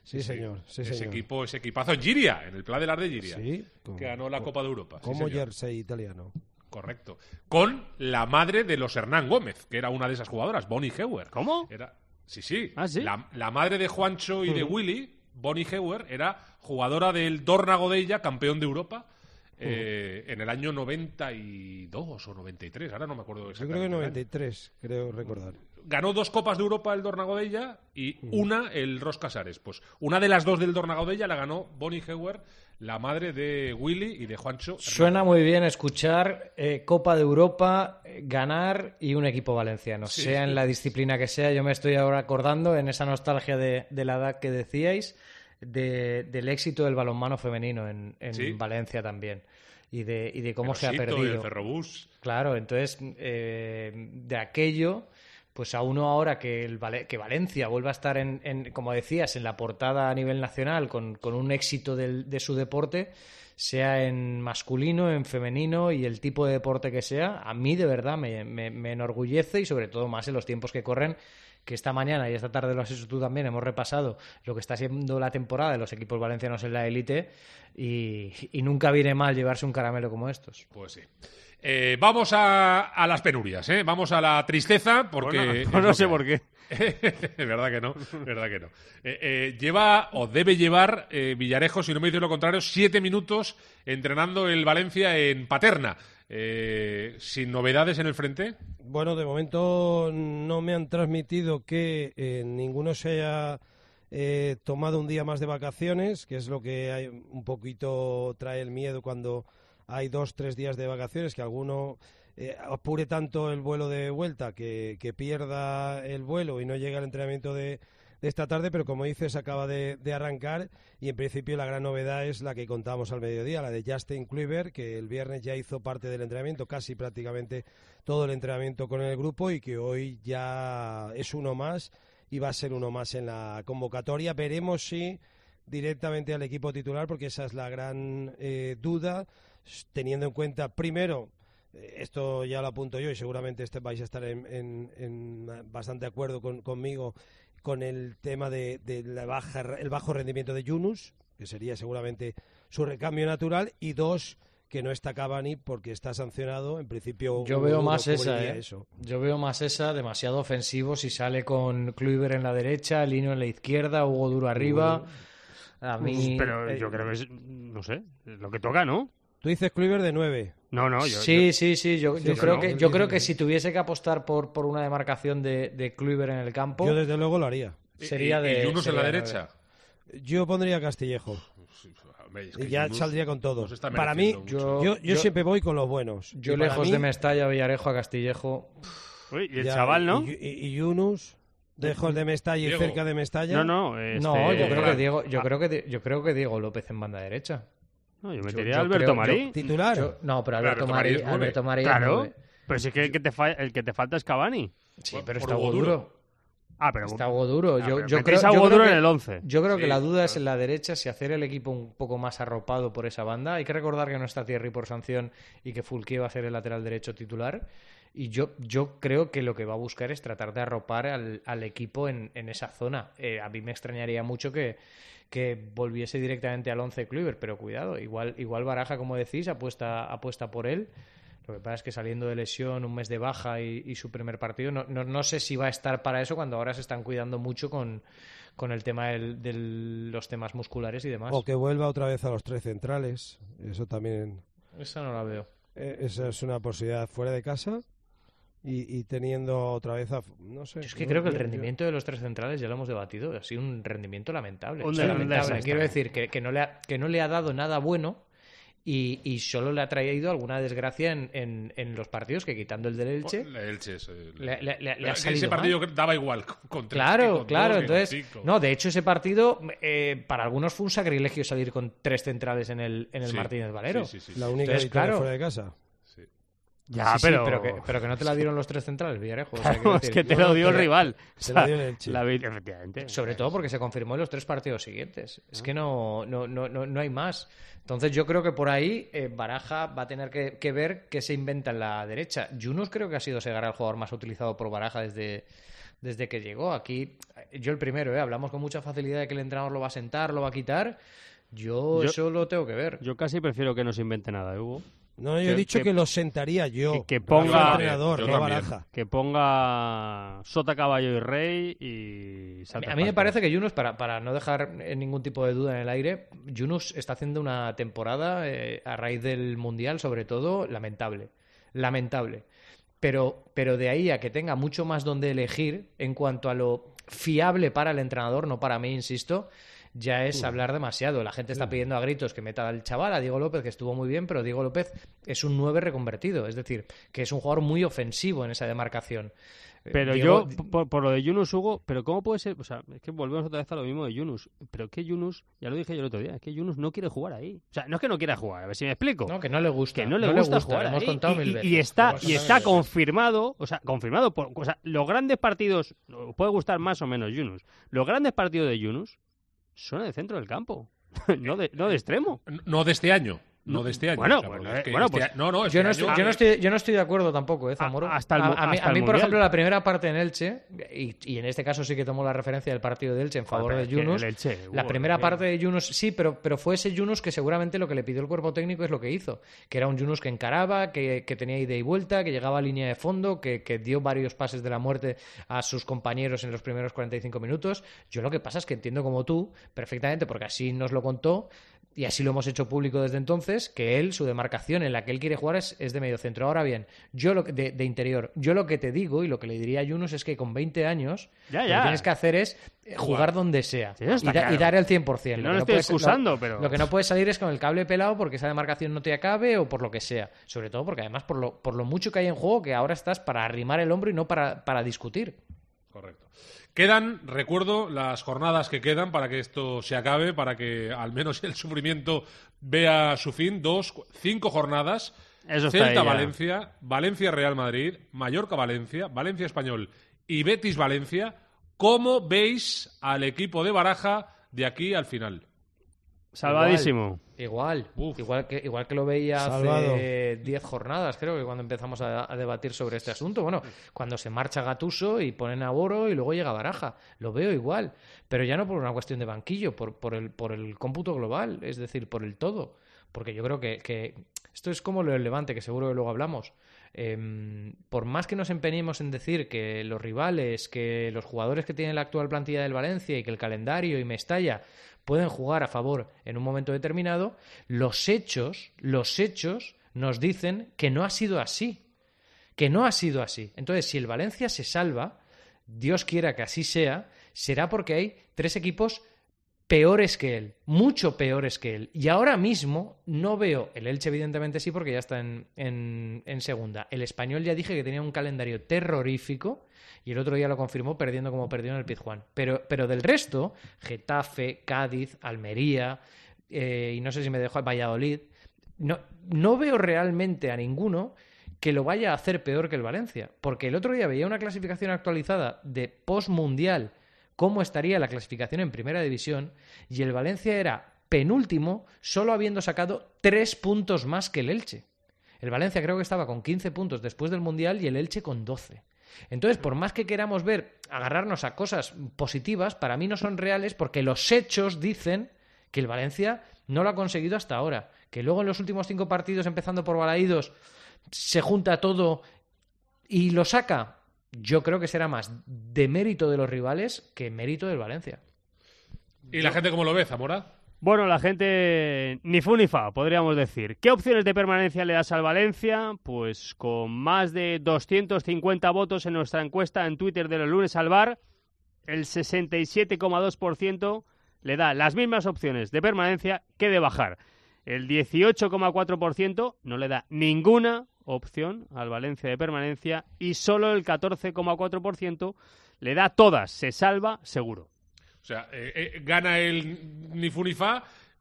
[SPEAKER 11] Sí, señor. Sí,
[SPEAKER 4] ese
[SPEAKER 11] señor.
[SPEAKER 4] equipo, ese equipazo en Giria, en el Pla de Giria,
[SPEAKER 11] sí,
[SPEAKER 4] con, que ganó la Copa de Europa.
[SPEAKER 11] Como
[SPEAKER 4] sí,
[SPEAKER 11] jersey italiano.
[SPEAKER 4] Correcto. Con la madre de los Hernán Gómez, que era una de esas jugadoras, Bonnie Heuer.
[SPEAKER 9] ¿Cómo?
[SPEAKER 4] Era, sí, sí.
[SPEAKER 9] ¿Ah, sí?
[SPEAKER 4] La, la madre de Juancho y de
[SPEAKER 9] Uh-huh.
[SPEAKER 4] Willy, Bonnie Heuer, era jugadora del Dorna Godella, campeón de Europa, uh-huh. eh, en el año noventa y dos o noventa y tres. Ahora no me acuerdo exactamente.
[SPEAKER 11] Yo creo que noventa y tres, creo recordar.
[SPEAKER 4] Ganó dos Copas de Europa el Dorna Godella y una el Ros Casares. Pues una de las dos del Dorna Godella la ganó Bonnie Heuer, la madre de Willy y de Juancho.
[SPEAKER 10] Suena muy bien escuchar eh, Copa de Europa, eh, ganar y un equipo valenciano,
[SPEAKER 4] sí,
[SPEAKER 10] sea
[SPEAKER 4] sí.
[SPEAKER 10] en la disciplina que sea. Yo me estoy ahora acordando en esa nostalgia de, de la edad que decíais, de, del éxito del balonmano femenino en, en
[SPEAKER 4] ¿Sí?
[SPEAKER 10] Valencia también. Y de, y de cómo
[SPEAKER 4] el
[SPEAKER 10] se ha
[SPEAKER 4] Osito,
[SPEAKER 10] perdido.
[SPEAKER 4] El Ferrobús.
[SPEAKER 10] Claro, entonces eh, de aquello, pues a uno ahora que, el Vale- que Valencia vuelva a estar, en, en, como decías, en la portada a nivel nacional con, con un éxito del, de su deporte, sea en masculino, en femenino y el tipo de deporte que sea, a mí de verdad me, me, me enorgullece y sobre todo más en los tiempos que corren, que esta mañana y esta tarde lo has hecho tú también, hemos repasado lo que está siendo la temporada de los equipos valencianos en la élite y, y nunca viene mal llevarse un caramelo como estos.
[SPEAKER 4] Pues sí. Eh, vamos a, a las penurias, ¿eh? Vamos a la tristeza, porque...
[SPEAKER 9] Bueno,
[SPEAKER 4] es
[SPEAKER 9] no
[SPEAKER 4] lo
[SPEAKER 9] sé
[SPEAKER 4] que
[SPEAKER 9] por
[SPEAKER 4] hay.
[SPEAKER 9] qué.
[SPEAKER 4] verdad que no, verdad que no. Eh, eh, lleva o debe llevar eh, Villarejo, si no me dices lo contrario, siete minutos entrenando el Valencia en Paterna. Eh, ¿Sin novedades en el frente?
[SPEAKER 11] Bueno, de momento no me han transmitido que eh, ninguno se haya eh, tomado un día más de vacaciones, que es lo que hay, un poquito trae el miedo cuando hay dos, tres días de vacaciones, que alguno eh, apure tanto el vuelo de vuelta que, que pierda el vuelo y no llegue al entrenamiento de, de esta tarde, pero como dices, acaba de, de arrancar y en principio la gran novedad es la que contábamos al mediodía, la de Justin Kluivert, que el viernes ya hizo parte del entrenamiento, casi prácticamente todo el entrenamiento con el grupo y que hoy ya es uno más y va a ser uno más en la convocatoria. Veremos si directamente al equipo titular, porque esa es la gran eh, duda, teniendo en cuenta, primero, esto ya lo apunto yo y seguramente este vais a estar en, en, en bastante de acuerdo con, conmigo, con el tema de, de la baja, el bajo rendimiento de Yunus, que sería seguramente su recambio natural, y dos, que no está Cavani porque está sancionado, en principio
[SPEAKER 10] yo veo más
[SPEAKER 11] no
[SPEAKER 10] esa, ¿eh?
[SPEAKER 11] eso.
[SPEAKER 10] Yo veo más esa, demasiado ofensivo, si sale con Kluivert en la derecha, Lino en la izquierda, Hugo Duro arriba. A mí,
[SPEAKER 9] pero
[SPEAKER 10] eh,
[SPEAKER 9] yo creo que es, no sé, es lo que toca, ¿no?
[SPEAKER 11] Tú dices Kluivert de nueve.
[SPEAKER 9] No, no, yo...
[SPEAKER 10] Sí,
[SPEAKER 9] yo...
[SPEAKER 10] sí, sí, yo,
[SPEAKER 11] Sí,
[SPEAKER 10] yo
[SPEAKER 11] sí,
[SPEAKER 10] creo
[SPEAKER 11] no,
[SPEAKER 10] que
[SPEAKER 11] yo
[SPEAKER 10] yo creo
[SPEAKER 11] digo-
[SPEAKER 10] que si tuviese que apostar por, por una demarcación de, de Kluivert en el campo,
[SPEAKER 11] Yo desde luego lo haría.
[SPEAKER 10] sería
[SPEAKER 4] ¿Y,
[SPEAKER 10] de
[SPEAKER 4] y Yunus en la
[SPEAKER 10] sería de
[SPEAKER 4] derecha?
[SPEAKER 11] Yo pondría a Castillejo.
[SPEAKER 4] Hombre, es que
[SPEAKER 11] Y ya
[SPEAKER 4] Yunus
[SPEAKER 11] saldría con
[SPEAKER 4] nos
[SPEAKER 11] todos.
[SPEAKER 4] está
[SPEAKER 11] Para mí,
[SPEAKER 4] mereciendo
[SPEAKER 11] yo,
[SPEAKER 4] mucho.
[SPEAKER 11] yo, siempre voy con los buenos.
[SPEAKER 10] yo
[SPEAKER 11] Y para
[SPEAKER 10] lejos
[SPEAKER 11] mí,
[SPEAKER 10] de Mestalla, Villarejo a Castillejo.
[SPEAKER 9] Uy, y el
[SPEAKER 11] ya,
[SPEAKER 9] chaval, ¿no?
[SPEAKER 11] Y, y- y Yunus, lejos de Mestalla y
[SPEAKER 4] Diego.
[SPEAKER 11] cerca de Mestalla.
[SPEAKER 9] No, no, este...
[SPEAKER 10] No, yo creo
[SPEAKER 4] Fran.
[SPEAKER 10] que Diego, yo
[SPEAKER 9] Ah.
[SPEAKER 10] creo que Di- yo creo que Diego López en banda derecha.
[SPEAKER 9] No, yo
[SPEAKER 10] Yo-
[SPEAKER 9] metería
[SPEAKER 10] yo
[SPEAKER 9] a Alberto
[SPEAKER 10] creo-
[SPEAKER 9] Marí.
[SPEAKER 10] yo-
[SPEAKER 11] Titular.
[SPEAKER 10] Yo- no, pero Alberto,
[SPEAKER 4] Alberto
[SPEAKER 10] Marí,
[SPEAKER 4] Marí es nueve.
[SPEAKER 10] Alberto Marí es
[SPEAKER 9] Claro,
[SPEAKER 10] nueve.
[SPEAKER 9] pero si es que el que te, fa- el que te falta es Cavani.
[SPEAKER 10] Sí,
[SPEAKER 4] Por-
[SPEAKER 10] pero
[SPEAKER 4] por
[SPEAKER 10] está
[SPEAKER 4] Hugo
[SPEAKER 10] Hugo
[SPEAKER 4] Duro.
[SPEAKER 10] Duro.
[SPEAKER 9] Ah, pero...
[SPEAKER 10] Está Hugo Duro.
[SPEAKER 9] Ah,
[SPEAKER 10] Yo,
[SPEAKER 9] pero
[SPEAKER 10] yo
[SPEAKER 9] metéis
[SPEAKER 10] creo,
[SPEAKER 9] a
[SPEAKER 10] yo
[SPEAKER 9] Hugo
[SPEAKER 10] creo
[SPEAKER 9] Duro
[SPEAKER 10] que,
[SPEAKER 9] en el once.
[SPEAKER 10] Yo creo que
[SPEAKER 4] Sí,
[SPEAKER 10] la duda es
[SPEAKER 4] claro.
[SPEAKER 10] en la derecha, si hacer el equipo un poco más arropado por esa banda. Hay que recordar que no está Thierry por sanción y que Fulquier va a ser el lateral derecho titular. Y yo, yo creo que lo que va a buscar es tratar de arropar al, al equipo en, en esa zona. Eh, a mí me extrañaría mucho que, que volviese directamente al once Kluivert, pero cuidado, igual, igual Baraja, como decís, apuesta, apuesta por él. Lo que pasa es que saliendo de lesión, un mes de baja y, y su primer partido, no, no, no sé si va a estar para eso cuando ahora se están cuidando mucho con, con el tema de los temas musculares y demás.
[SPEAKER 11] O que vuelva otra vez a los tres centrales. Eso también.
[SPEAKER 10] Esa no la veo.
[SPEAKER 11] eh, esa es una posibilidad fuera de casa. Y, y teniendo otra vez a. No sé.
[SPEAKER 10] Yo es que
[SPEAKER 11] no,
[SPEAKER 10] creo que el
[SPEAKER 11] yo-
[SPEAKER 10] rendimiento de los tres centrales, ya lo hemos debatido, ha sido un rendimiento lamentable.
[SPEAKER 9] Un
[SPEAKER 10] O sea,
[SPEAKER 9] de-
[SPEAKER 10] lamentable.
[SPEAKER 9] desastre.
[SPEAKER 10] Quiero decir que, que, no le ha, que no le ha dado nada bueno y, y solo le ha traído alguna desgracia en, en, en los partidos que, quitando el del Elche,
[SPEAKER 4] El Elche es el-
[SPEAKER 10] le, le- le- le
[SPEAKER 4] Pero
[SPEAKER 10] ha
[SPEAKER 4] que
[SPEAKER 10] salido
[SPEAKER 4] ese
[SPEAKER 10] mal.
[SPEAKER 4] partido daba igual con, con tres que
[SPEAKER 10] Claro,
[SPEAKER 4] con
[SPEAKER 10] claro.
[SPEAKER 4] dos, que con
[SPEAKER 10] Entonces,
[SPEAKER 4] cinco.
[SPEAKER 10] no, de hecho ese partido eh, para algunos fue un sacrilegio salir con tres centrales en el, en el
[SPEAKER 4] Sí,
[SPEAKER 10] Martínez Valero.
[SPEAKER 4] sí, sí, sí.
[SPEAKER 11] La única
[SPEAKER 10] Entonces,
[SPEAKER 11] victoria
[SPEAKER 10] claro.
[SPEAKER 11] fuera de casa.
[SPEAKER 4] Sí.
[SPEAKER 9] Ya,
[SPEAKER 10] Sí, sí,
[SPEAKER 9] pero...
[SPEAKER 10] pero, que, pero que no te la dieron los tres centrales, Villarejo. O sea,
[SPEAKER 9] Claro,
[SPEAKER 10] quiero
[SPEAKER 9] es
[SPEAKER 10] decir,
[SPEAKER 9] que te
[SPEAKER 11] no,
[SPEAKER 9] lo
[SPEAKER 11] no,
[SPEAKER 9] dio el
[SPEAKER 11] pero-
[SPEAKER 9] rival. O
[SPEAKER 11] Se
[SPEAKER 9] sea,
[SPEAKER 11] la dio el Elche.
[SPEAKER 9] la vi- efectivamente.
[SPEAKER 10] sobre todo porque se confirmó en los tres partidos siguientes.
[SPEAKER 9] Ah.
[SPEAKER 10] Es que no, no, no, no, no hay más. Entonces yo creo que por ahí eh, Baraja va a tener que, que ver qué se inventa en la derecha. Yunus creo que ha sido Segarra el jugador más utilizado por Baraja desde, desde que llegó. Aquí, yo el primero, ¿eh? Hablamos con mucha facilidad de que el entrenador lo va a sentar, lo va a quitar. Yo, yo eso lo tengo que ver.
[SPEAKER 9] Yo casi prefiero que no se invente nada, Hugo.
[SPEAKER 11] No, yo que, he dicho que, que lo sentaría yo.
[SPEAKER 9] Que, que ponga,
[SPEAKER 11] entrenador, no Baraja.
[SPEAKER 9] Que ponga sota, caballo y rey y
[SPEAKER 10] salta. A mí me parece que Yunus, para, para no dejar ningún tipo de duda en el aire, Yunus está haciendo una temporada, eh, a raíz del Mundial, sobre todo, lamentable. Lamentable. Pero, pero de ahí a que tenga mucho más donde elegir en cuanto a lo fiable para el entrenador, no para mí, insisto, ya es hablar demasiado. La gente está pidiendo a gritos que meta al chaval, a Diego López, que estuvo muy bien, pero Diego López es un nueve reconvertido, es decir, que es un jugador muy ofensivo en esa demarcación.
[SPEAKER 9] Pero Diego... yo, por, por lo de Yunus, Hugo, pero ¿cómo puede ser? O sea, es que volvemos otra vez a lo mismo de Yunus. Pero es que Yunus, ya lo dije yo el otro día, es que Yunus no quiere jugar ahí. O sea, no es que no quiera jugar, a ver si me explico.
[SPEAKER 10] No, que no le gusta.
[SPEAKER 9] Que no le
[SPEAKER 10] no
[SPEAKER 9] gusta,
[SPEAKER 10] le gusta
[SPEAKER 9] jugar
[SPEAKER 10] hemos
[SPEAKER 9] ahí.
[SPEAKER 10] contado
[SPEAKER 9] Y,
[SPEAKER 10] mil
[SPEAKER 9] y,
[SPEAKER 10] veces.
[SPEAKER 9] y está, y está confirmado, o sea, confirmado por, o sea, los grandes partidos, puede gustar más o menos Yunus, los grandes partidos de Yunus son en el centro del campo, no de, no de extremo.
[SPEAKER 4] No de este año. No de este año.
[SPEAKER 9] Bueno,
[SPEAKER 4] o sea,
[SPEAKER 9] bueno,
[SPEAKER 4] es que
[SPEAKER 9] bueno
[SPEAKER 4] este
[SPEAKER 9] pues
[SPEAKER 4] a... no, no, este
[SPEAKER 10] yo, no estoy,
[SPEAKER 4] año...
[SPEAKER 10] yo, no estoy, yo no estoy de acuerdo tampoco, ¿eh, Zamoro?
[SPEAKER 9] A, hasta el,
[SPEAKER 10] a, a mí,
[SPEAKER 9] hasta
[SPEAKER 10] a mí
[SPEAKER 9] el
[SPEAKER 10] por
[SPEAKER 9] mundial.
[SPEAKER 10] ejemplo, la primera parte en Elche, y, y en este caso sí que tomo la referencia del partido de Elche en favor
[SPEAKER 9] Joder,
[SPEAKER 10] de Yunus.
[SPEAKER 9] el Elche,
[SPEAKER 10] la
[SPEAKER 9] uh,
[SPEAKER 10] primera
[SPEAKER 9] que...
[SPEAKER 10] parte de Yunus, sí, pero, pero fue ese Yunus que seguramente lo que le pidió el cuerpo técnico es lo que hizo. Que era un Yunus que encaraba, que, que tenía ida y vuelta, que llegaba a línea de fondo, que, que dio varios pases de la muerte a sus compañeros en los primeros cuarenta y cinco minutos. Yo lo que pasa es que entiendo como tú, perfectamente, porque así nos lo contó, y así lo hemos hecho público desde entonces, que él, su demarcación en la que él quiere jugar es, es de medio centro. Ahora bien, yo lo que, de, de interior, yo lo que te digo y lo que le diría a Yunus es que con veinte años
[SPEAKER 9] ya, ya.
[SPEAKER 10] lo que tienes que hacer es jugar donde sea
[SPEAKER 9] sí,
[SPEAKER 10] y, da,
[SPEAKER 9] claro.
[SPEAKER 10] y dar el cien por ciento.
[SPEAKER 9] No lo
[SPEAKER 10] no
[SPEAKER 9] estoy
[SPEAKER 10] puedes,
[SPEAKER 9] excusando,
[SPEAKER 10] lo,
[SPEAKER 9] pero...
[SPEAKER 10] Lo que no puedes salir es con el cable pelado porque esa demarcación no te acabe o por lo que sea. Sobre todo porque además por lo, por lo mucho que hay en juego que ahora estás para arrimar el hombro y no para, para discutir.
[SPEAKER 4] Correcto. Quedan, recuerdo, las jornadas que quedan para que esto se acabe, para que al menos el sufrimiento vea su fin. Dos, cinco jornadas.
[SPEAKER 9] Eso está
[SPEAKER 4] Celta-Valencia, Valencia-Real Madrid, Mallorca-Valencia, Valencia-Español y Betis-Valencia. ¿Cómo veis al equipo de Baraja de aquí al final?
[SPEAKER 10] Igual,
[SPEAKER 9] Salvadísimo.
[SPEAKER 10] Igual, igual que, igual que lo veía
[SPEAKER 11] Salvado.
[SPEAKER 10] hace diez jornadas, creo que cuando empezamos a, a debatir sobre este asunto. Bueno, cuando se marcha Gattuso y ponen a Boro y luego llega Baraja. Lo veo igual, pero ya no por una cuestión de banquillo, por, por, el, por el cómputo global, es decir, por el todo. Porque yo creo que, que esto es como lo del Levante, que seguro que luego hablamos. Eh, por más que nos empeñemos en decir que los rivales, que los jugadores que tienen la actual plantilla del Valencia y que el calendario y Mestalla pueden jugar a favor en un momento determinado, los hechos, los hechos nos dicen que no ha sido así. Que no ha sido así. Entonces, si el Valencia se salva, Dios quiera que así sea, será porque hay tres equipos peores que él, mucho peores que él. Y ahora mismo no veo, el Elche evidentemente sí porque ya está en, en, en segunda. El Español ya dije que tenía un calendario terrorífico y el otro día lo confirmó perdiendo como perdió en el Pizjuán. Pero, pero del resto, Getafe, Cádiz, Almería, eh, y no sé si me dejo Valladolid, no, no veo realmente a ninguno que lo vaya a hacer peor que el Valencia. Porque el otro día veía una clasificación actualizada de post-mundial, cómo estaría la clasificación en Primera División, y el Valencia era penúltimo, solo habiendo sacado tres puntos más que el Elche. El Valencia creo que estaba con quince puntos después del Mundial y el Elche con doce. Entonces, por más que queramos ver, agarrarnos a cosas positivas, para mí no son reales porque los hechos dicen que el Valencia no lo ha conseguido hasta ahora. Que luego en los últimos cinco partidos, empezando por Balaídos, se junta todo y lo saca. Yo creo que será más de mérito de los rivales que mérito del Valencia.
[SPEAKER 4] ¿Y la gente cómo lo ve, Zamora?
[SPEAKER 9] Bueno, la gente ni fu ni fa, podríamos decir. ¿Qué opciones de permanencia le das al Valencia? Pues con más de doscientos cincuenta votos en nuestra encuesta en Twitter de los lunes al bar, el sesenta y siete coma dos por ciento le da las mismas opciones de permanencia que de bajar. El dieciocho coma cuatro por ciento no le da ninguna opción al Valencia de permanencia y solo el catorce coma cuatro por ciento le da todas, se salva seguro.
[SPEAKER 4] O sea, eh, eh, gana el ni fu ni fa,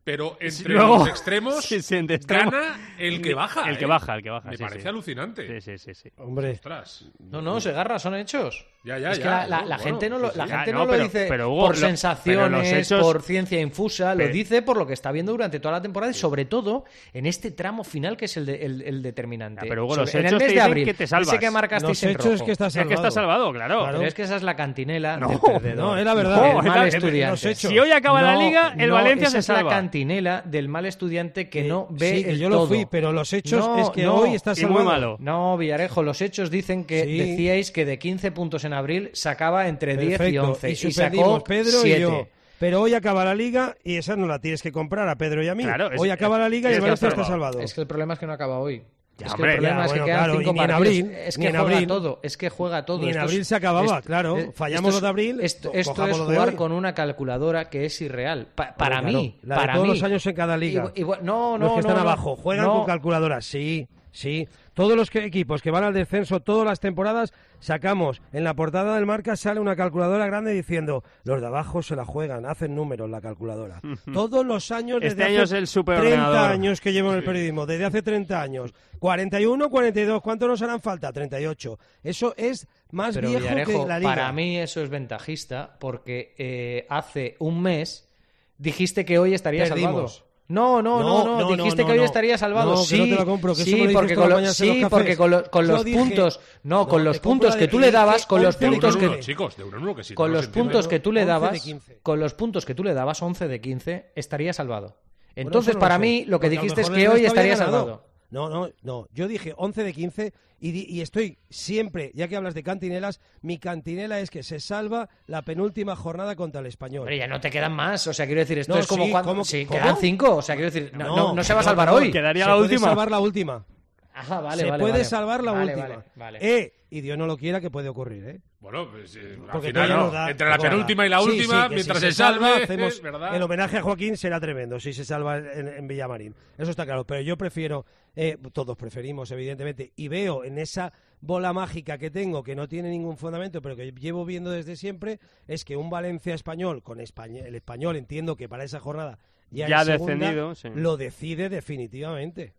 [SPEAKER 4] pero entre
[SPEAKER 9] Luego,
[SPEAKER 4] los extremos
[SPEAKER 9] sí, sí, entre extremos,
[SPEAKER 4] gana el que baja.
[SPEAKER 9] El que
[SPEAKER 4] ¿eh?
[SPEAKER 9] baja, el que baja.
[SPEAKER 4] Me
[SPEAKER 9] sí,
[SPEAKER 4] parece
[SPEAKER 9] sí.
[SPEAKER 4] alucinante.
[SPEAKER 9] Sí, sí, sí, sí.
[SPEAKER 11] Hombre.
[SPEAKER 4] Ostras.
[SPEAKER 10] No, no, Segarra, son hechos.
[SPEAKER 4] Ya, ya,
[SPEAKER 10] es
[SPEAKER 4] ya.
[SPEAKER 10] que la, la,
[SPEAKER 4] no,
[SPEAKER 10] la
[SPEAKER 4] bueno,
[SPEAKER 10] gente no lo,
[SPEAKER 4] sí,
[SPEAKER 10] la
[SPEAKER 4] sí.
[SPEAKER 10] gente
[SPEAKER 9] Ya,
[SPEAKER 10] no
[SPEAKER 9] no,
[SPEAKER 10] lo
[SPEAKER 9] pero-
[SPEAKER 10] dice
[SPEAKER 9] pero, Hugo,
[SPEAKER 10] por
[SPEAKER 9] lo- pero
[SPEAKER 10] sensaciones,
[SPEAKER 9] los hechos-
[SPEAKER 10] por ciencia infusa, lo
[SPEAKER 9] Pero-
[SPEAKER 10] dice por lo que está viendo durante toda la temporada y sobre todo en este tramo final que es el, de- el, el determinante.
[SPEAKER 9] Ya, pero, Hugo,
[SPEAKER 10] Sobre-
[SPEAKER 9] los
[SPEAKER 10] en el
[SPEAKER 9] hechos
[SPEAKER 10] mes
[SPEAKER 9] te
[SPEAKER 10] de
[SPEAKER 9] dicen
[SPEAKER 10] abril,
[SPEAKER 9] que te salvas.
[SPEAKER 10] ese que marcasteis
[SPEAKER 11] Los
[SPEAKER 10] en
[SPEAKER 11] hechos
[SPEAKER 10] rojo.
[SPEAKER 11] es que está
[SPEAKER 9] Es
[SPEAKER 11] salvado.
[SPEAKER 9] que está salvado, claro.
[SPEAKER 10] Pero es que esa es la cantinela
[SPEAKER 9] No,
[SPEAKER 10] del perdedor.
[SPEAKER 11] no, es la verdad.
[SPEAKER 9] No,
[SPEAKER 10] El
[SPEAKER 9] es
[SPEAKER 10] mal
[SPEAKER 9] la-
[SPEAKER 10] estudiante.
[SPEAKER 11] los hechos.
[SPEAKER 9] Si hoy acaba la
[SPEAKER 10] No,
[SPEAKER 9] liga, el
[SPEAKER 10] no,
[SPEAKER 9] Valencia
[SPEAKER 10] esa
[SPEAKER 9] se
[SPEAKER 10] es
[SPEAKER 9] salva.
[SPEAKER 10] la cantinela del mal estudiante que no ve
[SPEAKER 11] sí, que
[SPEAKER 10] el
[SPEAKER 11] yo
[SPEAKER 10] todo.
[SPEAKER 11] lo fui, pero los hechos
[SPEAKER 10] No,
[SPEAKER 11] es que
[SPEAKER 10] no,
[SPEAKER 11] hoy está
[SPEAKER 9] y
[SPEAKER 11] salvado.
[SPEAKER 9] muy malo.
[SPEAKER 10] No, Villarejo, los hechos dicen que
[SPEAKER 11] Sí.
[SPEAKER 10] decíais que de quince puntos en abril sacaba entre diez y
[SPEAKER 11] Perfecto.
[SPEAKER 10] once.
[SPEAKER 11] Y
[SPEAKER 10] Y,
[SPEAKER 11] suspendimos
[SPEAKER 10] sacó
[SPEAKER 11] Pedro
[SPEAKER 10] siete.
[SPEAKER 11] y yo. Pero hoy acaba la liga y esa no la tienes que comprar a Pedro y a mí.
[SPEAKER 9] Claro, es-
[SPEAKER 11] hoy acaba la liga y
[SPEAKER 9] es
[SPEAKER 11] el
[SPEAKER 9] que
[SPEAKER 11] Valencia
[SPEAKER 9] está
[SPEAKER 11] está
[SPEAKER 9] salvado.
[SPEAKER 11] salvado.
[SPEAKER 10] Es que el problema es que no acaba hoy.
[SPEAKER 9] Ya,
[SPEAKER 10] es que
[SPEAKER 9] hombre,
[SPEAKER 10] el problema
[SPEAKER 11] ya,
[SPEAKER 10] es que
[SPEAKER 11] bueno,
[SPEAKER 10] quedan
[SPEAKER 11] claro,
[SPEAKER 10] cinco
[SPEAKER 11] y ni en
[SPEAKER 10] partidos.
[SPEAKER 11] abril,
[SPEAKER 10] es
[SPEAKER 11] ni
[SPEAKER 10] que
[SPEAKER 11] en
[SPEAKER 10] juega
[SPEAKER 11] abril.
[SPEAKER 10] todo, es que juega todo.
[SPEAKER 11] Ni en
[SPEAKER 10] Esto
[SPEAKER 11] abril
[SPEAKER 10] es-
[SPEAKER 11] se acababa,
[SPEAKER 10] es-
[SPEAKER 11] claro.
[SPEAKER 10] eh,
[SPEAKER 11] Fallamos
[SPEAKER 10] esto
[SPEAKER 11] lo de
[SPEAKER 10] es-
[SPEAKER 11] abril,
[SPEAKER 10] Esto,
[SPEAKER 11] co-
[SPEAKER 10] esto
[SPEAKER 11] cojamos
[SPEAKER 10] es
[SPEAKER 11] lo de
[SPEAKER 10] jugar
[SPEAKER 11] hoy.
[SPEAKER 10] con una calculadora que es irreal. Pa- para
[SPEAKER 11] Claro,
[SPEAKER 10] mí,
[SPEAKER 11] la de
[SPEAKER 10] para
[SPEAKER 11] todos
[SPEAKER 10] mí.
[SPEAKER 11] los años en cada liga.
[SPEAKER 10] Y- y- no, no,
[SPEAKER 11] los que están
[SPEAKER 10] no, no.
[SPEAKER 11] abajo juegan
[SPEAKER 10] No.
[SPEAKER 11] con calculadoras, sí, sí. Todos los que- equipos que van al descenso todas las temporadas sacamos en la portada del Marca sale una calculadora grande diciendo los de abajo se la juegan, hacen números la calculadora. Todos los años desde
[SPEAKER 9] Este año
[SPEAKER 11] hace
[SPEAKER 9] es el superordenador.
[SPEAKER 11] treinta años que llevo en el periodismo, desde hace treinta años. cuarenta y uno, cuarenta y dos, ¿cuánto nos harán falta? treinta y ocho. Eso es más
[SPEAKER 10] Pero
[SPEAKER 11] viejo
[SPEAKER 10] Villarejo,
[SPEAKER 11] que la liga.
[SPEAKER 10] para mí eso es ventajista porque eh, hace un mes dijiste que hoy estaría
[SPEAKER 11] Perdimos.
[SPEAKER 10] salvado. No, no, no, no,
[SPEAKER 11] No, no,
[SPEAKER 10] dijiste
[SPEAKER 11] no,
[SPEAKER 10] que hoy
[SPEAKER 11] no.
[SPEAKER 10] estaría salvado.
[SPEAKER 11] No, que
[SPEAKER 10] sí,
[SPEAKER 11] no te lo compro, que eso
[SPEAKER 10] sí,
[SPEAKER 11] me lo dices
[SPEAKER 10] porque
[SPEAKER 11] todas
[SPEAKER 10] con,
[SPEAKER 11] las
[SPEAKER 10] lo-
[SPEAKER 11] mañanas en los
[SPEAKER 10] sí,
[SPEAKER 11] cafés.
[SPEAKER 10] porque con, lo- con
[SPEAKER 11] Yo
[SPEAKER 10] los
[SPEAKER 11] dije-
[SPEAKER 10] puntos, no,
[SPEAKER 11] No,
[SPEAKER 10] con los
[SPEAKER 11] te compro
[SPEAKER 10] puntos
[SPEAKER 11] la
[SPEAKER 10] que
[SPEAKER 11] de-
[SPEAKER 10] tú le
[SPEAKER 11] dije
[SPEAKER 10] dabas, con los
[SPEAKER 11] once de
[SPEAKER 10] puntos
[SPEAKER 4] De uno en
[SPEAKER 10] que
[SPEAKER 4] uno, chicos, de uno en uno, que sí,
[SPEAKER 10] con
[SPEAKER 4] no
[SPEAKER 10] los
[SPEAKER 4] se entiende.
[SPEAKER 10] puntos que tú le
[SPEAKER 11] once de
[SPEAKER 10] dabas,
[SPEAKER 11] quince.
[SPEAKER 10] con los puntos que tú le dabas, once de quince, estaría salvado.
[SPEAKER 11] Bueno,
[SPEAKER 10] Entonces,
[SPEAKER 11] eso no
[SPEAKER 10] para
[SPEAKER 11] sé,
[SPEAKER 10] mí, lo que
[SPEAKER 11] porque a lo
[SPEAKER 10] dijiste es
[SPEAKER 11] mejor
[SPEAKER 10] que
[SPEAKER 11] el
[SPEAKER 10] hoy
[SPEAKER 11] resto había
[SPEAKER 10] estaría
[SPEAKER 11] ganado.
[SPEAKER 10] salvado.
[SPEAKER 11] No, no, no. Yo dije once de quince y, di- y estoy siempre, ya que hablas de cantinelas, mi cantinela es que se salva la penúltima jornada contra el Español.
[SPEAKER 10] Hombre, ya no te quedan más, o sea, quiero decir, esto
[SPEAKER 11] No,
[SPEAKER 10] es como
[SPEAKER 11] sí,
[SPEAKER 10] cuando...
[SPEAKER 11] ¿cómo-
[SPEAKER 10] sí,
[SPEAKER 11] cómo?
[SPEAKER 10] quedan cinco, o sea, quiero decir, no, no, no se va a salvar
[SPEAKER 11] no,
[SPEAKER 10] hoy.
[SPEAKER 9] Quedaría
[SPEAKER 11] se
[SPEAKER 9] la
[SPEAKER 11] puede
[SPEAKER 9] última.
[SPEAKER 11] salvar la última.
[SPEAKER 10] Ajá, vale,
[SPEAKER 11] se
[SPEAKER 10] vale,
[SPEAKER 11] puede
[SPEAKER 10] vale.
[SPEAKER 11] salvar la
[SPEAKER 10] Vale,
[SPEAKER 11] última.
[SPEAKER 10] vale, vale.
[SPEAKER 11] Eh, y Dios no lo quiera que puede ocurrir, ¿eh?
[SPEAKER 4] Bueno, pues eh, al
[SPEAKER 11] Porque
[SPEAKER 4] final,
[SPEAKER 11] todavía
[SPEAKER 4] no.
[SPEAKER 11] nos da-
[SPEAKER 4] Entre la
[SPEAKER 11] bueno,
[SPEAKER 4] penúltima y la
[SPEAKER 11] sí,
[SPEAKER 4] última,
[SPEAKER 11] sí, que
[SPEAKER 4] mientras
[SPEAKER 11] si
[SPEAKER 4] se,
[SPEAKER 11] se salva,
[SPEAKER 4] salve,
[SPEAKER 11] hacemos
[SPEAKER 4] ¿verdad?
[SPEAKER 11] el homenaje a Joaquín será tremendo si se salva en, en Villamarín. Eso está claro. Pero yo prefiero, eh, todos preferimos, evidentemente, y veo en esa bola mágica que tengo, que no tiene ningún fundamento, pero que llevo viendo desde siempre, es que un Valencia español, con España, el español, entiendo que para esa jornada ya,
[SPEAKER 9] Ya
[SPEAKER 11] en segunda,
[SPEAKER 9] descendido, sí.
[SPEAKER 11] lo decide definitivamente.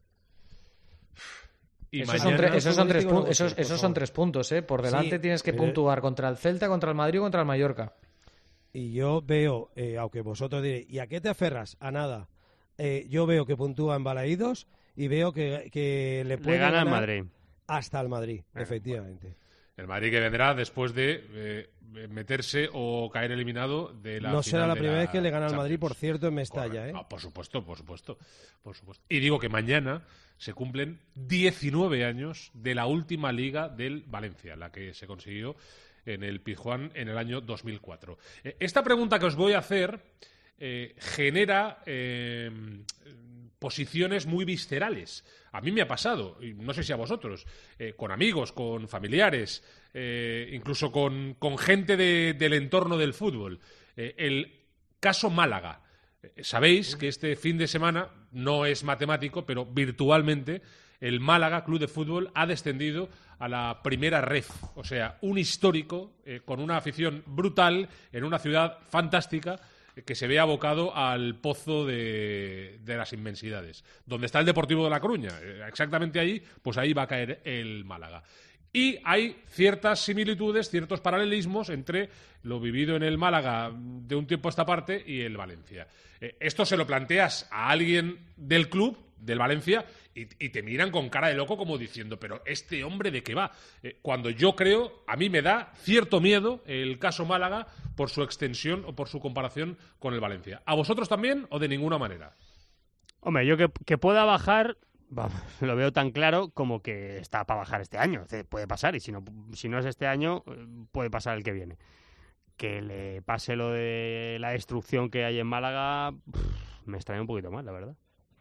[SPEAKER 4] Y
[SPEAKER 10] Esos son,
[SPEAKER 4] mañana-
[SPEAKER 10] tre- esos son tres
[SPEAKER 11] futbolístico no
[SPEAKER 10] puntos, esos,
[SPEAKER 11] vosotros, por
[SPEAKER 10] esos son
[SPEAKER 11] favor.
[SPEAKER 10] tres puntos, ¿eh? Por delante
[SPEAKER 11] Sí,
[SPEAKER 10] tienes que
[SPEAKER 11] pero-
[SPEAKER 10] puntuar contra el Celta, contra el Madrid o contra el Mallorca.
[SPEAKER 11] Y yo veo, eh, aunque vosotros diréis, ¿y a qué te aferras? A nada. Eh, yo veo que puntúa en Balaídos y veo que, que le puede
[SPEAKER 9] Le gana el
[SPEAKER 11] ganar
[SPEAKER 9] Madrid.
[SPEAKER 11] hasta el Madrid,
[SPEAKER 4] Bueno,
[SPEAKER 11] efectivamente.
[SPEAKER 4] El Madrid que vendrá después de eh, meterse o caer eliminado de la
[SPEAKER 11] No será
[SPEAKER 4] final
[SPEAKER 11] la
[SPEAKER 4] de
[SPEAKER 11] primera
[SPEAKER 4] la
[SPEAKER 11] vez que le gana al Madrid,
[SPEAKER 4] Champions.
[SPEAKER 11] por cierto, en Mestalla.
[SPEAKER 4] Correcto.
[SPEAKER 11] ¿eh?
[SPEAKER 4] Ah, por supuesto, por supuesto, por supuesto. Y digo que mañana se cumplen diecinueve años de la última liga del Valencia, la que se consiguió en el Pizjuán en el año dos mil cuatro. Eh, esta pregunta que os voy a hacer eh, genera eh, posiciones muy viscerales. A mí me ha pasado, y no sé si a vosotros, eh, con amigos, con familiares, eh, incluso con, con gente de- del entorno del fútbol. Eh, el caso Málaga. Eh, Sabéis que este fin de semana, no es matemático, pero virtualmente, el Málaga Club de Fútbol ha descendido a la primera ref. O sea, un histórico eh, con una afición brutal en una ciudad fantástica eh, que se ve abocado al pozo de, de las inmensidades. Donde está el Deportivo de La Coruña, eh, exactamente ahí, pues ahí va a caer el Málaga. Y hay ciertas similitudes, ciertos paralelismos entre lo vivido en el Málaga de un tiempo a esta parte y el Valencia. Eh, esto se lo planteas a alguien del club, del Valencia, y, y te miran con cara de loco como diciendo, pero ¿este hombre de qué va? Eh, cuando yo creo, a mí me da cierto miedo el caso Málaga por su extensión o por su comparación con el Valencia. ¿A vosotros también o de ninguna manera?
[SPEAKER 9] Hombre, yo que, que pueda bajar, vamos, lo veo tan claro como que está para bajar este año. Es decir, puede pasar, y si no, si no es este año, eh, puede pasar el que viene. Que le pase lo de la destrucción que hay en Málaga, pff, me extraña un poquito más, la verdad.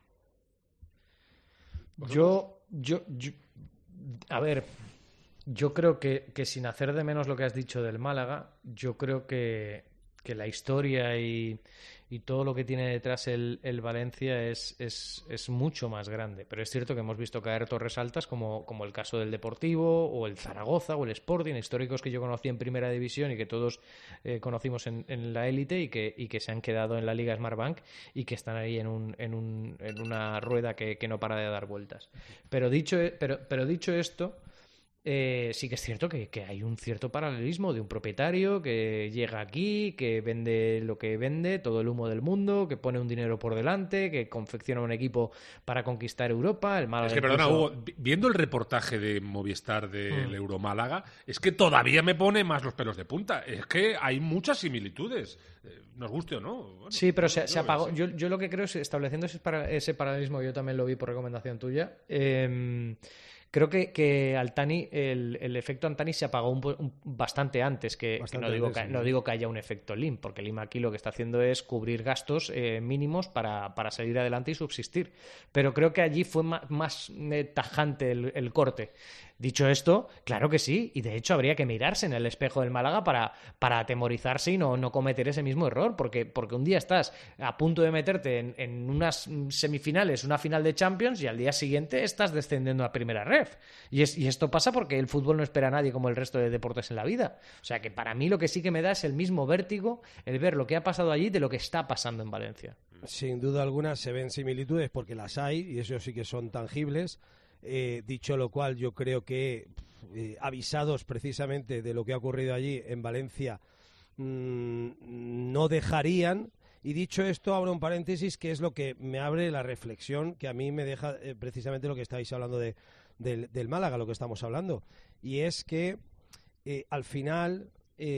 [SPEAKER 10] Yo, yo, yo, a ver, yo creo que, que sin hacer de menos lo que has dicho del Málaga, yo creo que que la historia y, y todo lo que tiene detrás el, el Valencia es, es, es mucho más grande. Pero es cierto que hemos visto caer torres altas como, como el caso del Deportivo o el Zaragoza o el Sporting, históricos que yo conocí en Primera División y que todos eh, conocimos en, en la élite y que, y que se han quedado en la Liga Smartbank y que están ahí en, un, en, un, en una rueda que, que no para de dar vueltas. Pero dicho, pero, pero dicho esto... Eh, sí que es cierto que, que hay un cierto paralelismo de un propietario que llega aquí, que vende lo que vende, todo el humo del mundo, que pone un dinero por delante, que confecciona un equipo para conquistar Europa. El Málaga
[SPEAKER 4] es que,
[SPEAKER 10] incluso...
[SPEAKER 4] perdona, Hugo, viendo el reportaje de Movistar del mm. Euromálaga, es que todavía me pone más los pelos de punta. Es que hay muchas similitudes, nos guste o no. Bueno,
[SPEAKER 10] sí, pero se, se apagó. Yo, yo lo que creo es, estableciendo ese, para, ese paralelismo, yo también lo vi por recomendación tuya, eh, creo que, que Altani, el, el efecto Altani se apagó un, un, bastante antes que, bastante que, no, digo antes, que sí. no digo que haya un efecto Lim, porque Lim aquí lo que está haciendo es cubrir gastos eh, mínimos para, para salir adelante y subsistir. Pero creo que allí fue más, más eh, tajante el, el corte. Dicho esto, claro que sí, y de hecho habría que mirarse en el espejo del Málaga para, para atemorizarse y no, no cometer ese mismo error, porque, porque un día estás a punto de meterte en, en unas semifinales, una final de Champions, y al día siguiente estás descendiendo a primera ref. Y, es, y esto pasa porque el fútbol no espera a nadie como el resto de deportes en la vida. O sea que para mí lo que sí que me da es el mismo vértigo, el ver lo que ha pasado allí de lo que está pasando en Valencia.
[SPEAKER 11] Sin duda alguna se ven similitudes porque las hay, y eso sí que son tangibles. Eh, dicho lo cual, yo creo que eh, avisados precisamente de lo que ha ocurrido allí en Valencia, mmm, no dejarían. Y dicho esto, abro un paréntesis que es lo que me abre la reflexión que a mí me deja eh, precisamente lo que estáis hablando de, de, del Málaga, lo que estamos hablando, y es que eh, al final